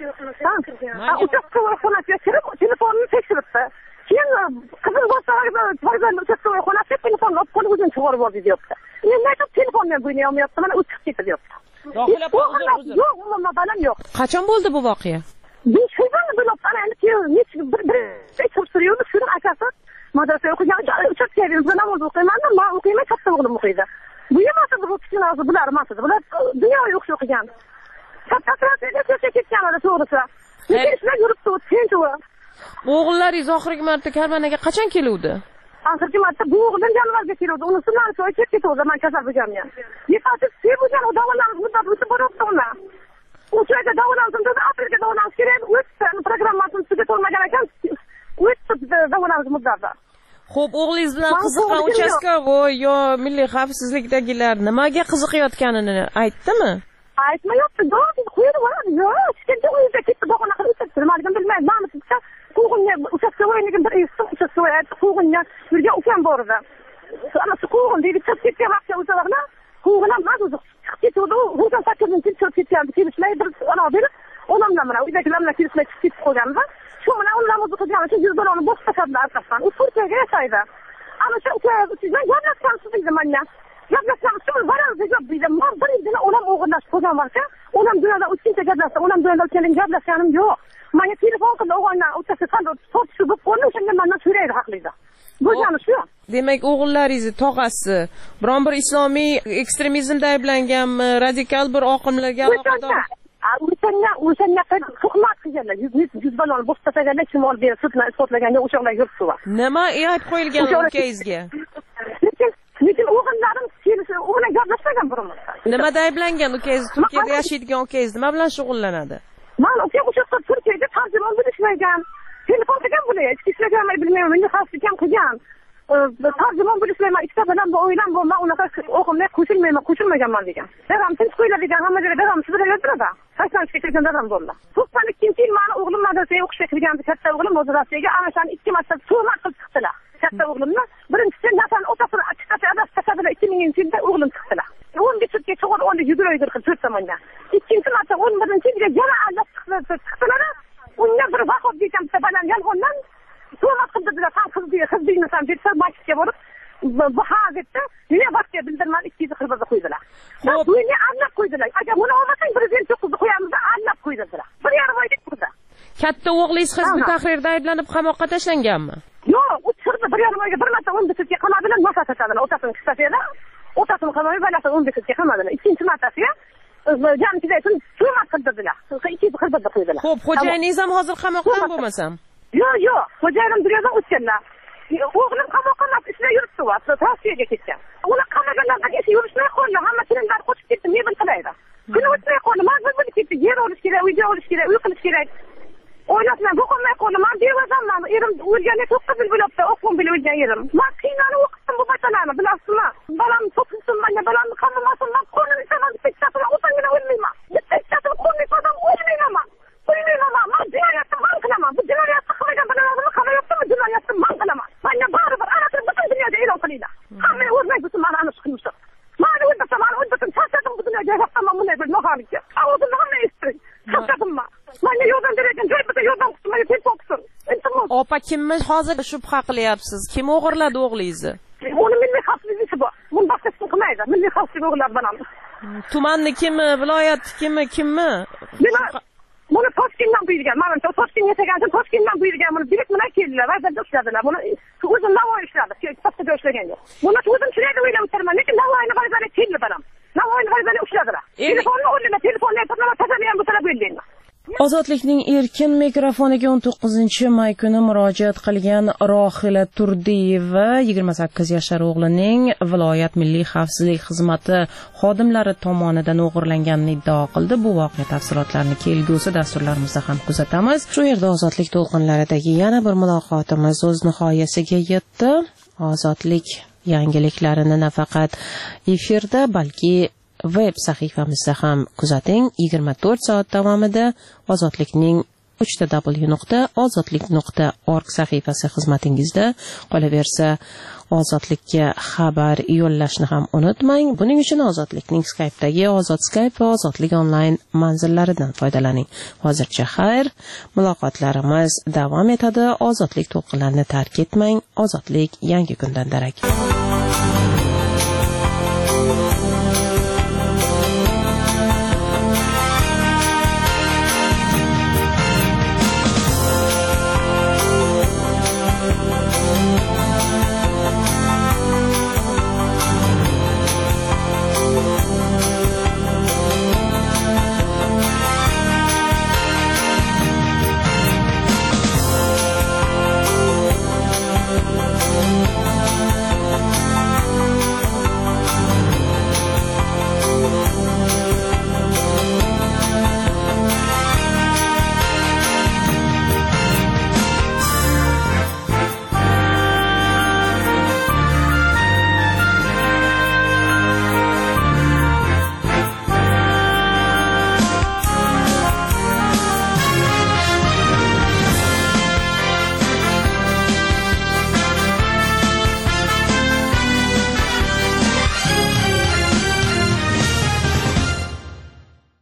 N: Uchastka xonasiga kirib, telefonni tekshiribdi. Keyin qizim bo'lsa vokzalni uchastka xonasiga telefonni olib qo'lib o'zini chiqarib oldi deyapti. Men aytib telefon bilan bo'ynay olmayapti, mana u chiqib ketdi deyapti.
C: Rohila opa, uzr, uzr.
N: Yo'q, umuman balam yo'q.
C: Qachon bo'ldi bu voqea?
N: Ben shundan bilib, ana endi bir bir tekshirib turibdi, shuni akasi madrasada o'qigan, uchastka yerda namoz o'qiyman, men o'qiyman, katta o'g'lim o'qiydi. Bu emas, bu kichkina bular emas, bular dunyoga o'qish o'qigan. Kattasi ko'cha ketganlar to'g'risi. Lekin yuribdi, tinch u.
C: O'g'illaringiz oxirgi marta Karmanaga qachon keluvdi?
N: Oxirgi marta bu o'g'lim yanvarga keluvdi. Uni sundan so'ng ketib ketdi, men kasal bo'lganman. Yetarsiz sevgan odamlarimiz muddat o'tib boryapti uni. O'shaga davolansin dedi, aprelga davolanish kerak. O'tdi, programmasini tugatolmagan ekan. O'tdi davolanish muddati.
C: Xo'p, o'g'lingiz bilan qiziqqan uchastkovoy yo milliy xavfsizlikdagilar nimaga qiziqayotganini aytdimi?
N: Aytmayapti, doim qo'yib yuboradi. Yo'q, kichkina uyda ketdi, bahona qilib o'tdi. Nimaligini bilmayman. Ma'lum desa, qo'g'inga uchastkovoyniga bir eshitdim, uchastkovoy aytdi, qo'g'inga yurgan ukam bor edi. Ana shu qo'g'in deydi, chiqib ketgan vaqtda o'shalarni qo'g'in ham emas, o'zi chiqib ketdi. O'zim sakkizinchi yil chiqib ketgandi, kelishmay bir ana berib, onamdan mana uydagilar bilan kelishmay chiqib ketib qolganda, shu bilan ular namoz o'qigan uchun yuz dollarni bosh tashladi orqasidan. U Turkiyaga yashaydi. Ana shu ukaga gaplashgansiz deydi menga. Gaplashamiz, shu varamiz deb deydi. Men bir yilda onam o'g'irlashib qolgan varsa, onam dunyoda o'tkincha gaplashdi, onam dunyoda kelin gaplashganim yo'q. Menga telefon qildi, o'g'illar o'tasi qanday tortishib bo'lib qoldi, o'shanga mendan so'raydi haqlida. Bo'lgani shu.
C: Demak, o'g'illaringiz tog'asi biron bir islomiy ekstremizmda ayblanganmi, radikal bir oqimlarga aloqador?
N: O'shanga o'shanga tuhmat qilganlar, yuz balon bosh tashlaganlar, kim olib berib sudni isbotlaganga o'shalar yuribdi.
C: Nima ayb qo'yilgan ukangizga?
N: Lekin lekin o'g'illarim kelishi, u bilan gaplashmagan birimiz.
C: Nimada ayblangan ukangiz? Turkiyada yashaydigan ukangiz nima bilan shug'ullanadi?
N: Men ukam o'sha Turkiyada tarjimon bo'lib ishlagan. Telefon qilgan bo'laydi, hech ishlaganman bilmayman, men xavfsizlik ham qilgan. Tarjimon bo'lib ishlayman, ikkita bilan bu o'ylam bu, men unaqa o'qimay qo'shilmayman, qo'shilmaganman degan. Dadam tinch qo'ylar degan, hamma joyda dadam shu bilan yuradi. sakson kelgan dadam bo'ldi. to'qson ikkinchi yil meni o'g'lim madrasaga o'qishga kirgandi, katta o'g'lim madrasaga ana shuni ikki marta tuhmat qilib chiqdilar. Katta o'g'limni birinchisi nafan otasi chiqadi, adasi tasadilar ikki minginchi yilda o'g'lim chiqdilar. o'n besh yilga cho'g'ir o'nda yuguraydir qilib to'rt tomondan. Ikkinchi marta o'n birinchi yilga yana Allah chiqdilar. Unga bir vaqt degan bitta baland yolg'ondan tuhmat qildilar. Ham qizni qizni ham desa masjidga borib bu ha debdi. Nima vaqtga bildirmadi, ikkinchi qilib qo'ydilar. Xo'p, buni anlab qo'ydilar. Agar buni olmasang prezident qizni qo'yamiz, anlab qo'ydilar. Bir yarim oyda turdi.
C: Katta o'g'lingiz hizb tahrirda ayblanib qamoqqa tashlanganmi?
N: Yo'q, u chiqdi bir yarim oyga bir marta o'n besh yilga qamadilar, nafas tashladilar. Otasini qistasida, otasini qamoqqa balasi o'n besh yilga qamadilar. Ikkinchi martasiga jamchida uchun tuhmat qildilar. Ikkinchi qilib qo'ydilar.
C: Xo'p, xo'jayiningiz ham hozir qamoqdan bo'lmasam?
N: Yo'q, yo'q, xo'jayinim dunyodan o'tganlar. O'g'lim qamoqqa ishlab yuribdi, Rossiyaga ketgan. Uni qamaganlardan ish yurishmay qoldi, hamma tilinlar qochib ketdi, ne bil qilaydi. Kuni o'tmay qoldi, mazmun bo'lib ketdi, yer olish kerak, uy olish kerak, uy qilish kerak. Oilasidan bo'qolmay qoldi, men bevazamman, erim o'lganda to'qqiz yil bo'libdi, o'qim bilib o'lgan erim. Men qiynalib o'qitdim bu batalarni, bilasizmi? Balam to'qqiz mana balamni qamamasin, men qo'lini isaman, bittasi o'tangina o'lmayman. Bittasi qo'lini isaman, o'lmayman. O'lmayman, men jinoyatni man qilaman. Bu jinoyatni qilmagan bilalarni qilyaptimi? Jinoyatni man qilaman. Menga baribir ana shu butun dunyoda e'lon qilinglar. Hamma o'zbek uchun mana ana shu qilmishim. Men o'ldirsam, men o'ldirsam, charchadim bu dunyoga yaqinman bunday bir noxolikka. Avozimni hamma eshitdi. Charchadimmi? Menga yordam bergan joy bitta yordam qilmay telefon qilsin.
C: Opa, kimni hozir shubha qilyapsiz? Kim o'g'irladi o'g'lingizni?
N: Uni milliy xavfsizlik bor. Buni boshqa kim qilmaydi. Milliy xavfsizlik o'g'irlab bilan.
C: Tumanni kimi, viloyat kimi, kimmi?
N: Buni Toshkentdan buyurgan. Mana shu Toshkentga yashagan uchun Toshkentdan buyurgan. Buni direkt bilan keldilar, vazirda ishladilar. Buni o'zim Navoiy ishladi. Toshkentda ishlagan yo'q. Buni o'zim shunday o'ylamoqchiman, lekin Navoiyni vazirga keldi bilan. Navoiyni vazirga ushladilar. Telefonni o'rniga telefonni aytib, tasavvur ham bo'lsa bo'ldi.
C: Ozodlikning erkin mikrofoniga o'n to'qqizinchi may kuni murojaat qilgan Rohila Turdiyeva yigirma sakkiz yashar o'g'lining viloyat milliy xavfsizlik xizmati xodimlari tomonidan o'g'irlanganini iddao qildi. Bu voqea tafsilotlarini kelgusi dasturlarimizda ham kuzatamiz. Shu yerda ozodlik to'lqinlaridagi yana bir muloqotimiz o'z nihoyasiga yetdi. Ozodlik yangiliklarini nafaqat efirda, balki web sahifamizda ham kuzating. yigirma to'rt soat davomida Ozodlikning uch w nuqta ozodlik nuqta org sahifasi xizmatingizda qolaversa. Ozodlikka xabar yo'llashni ham unutmang. Buning uchun Ozodlikning Skype'dagi Ozod Skype va Ozodlik onlayn manzillaridan foydalaning. Hozircha xayr, muloqotlarimiz davom etadi. Ozodlik to'lqinlarini tark etmang. Ozodlik yangi kundan darak.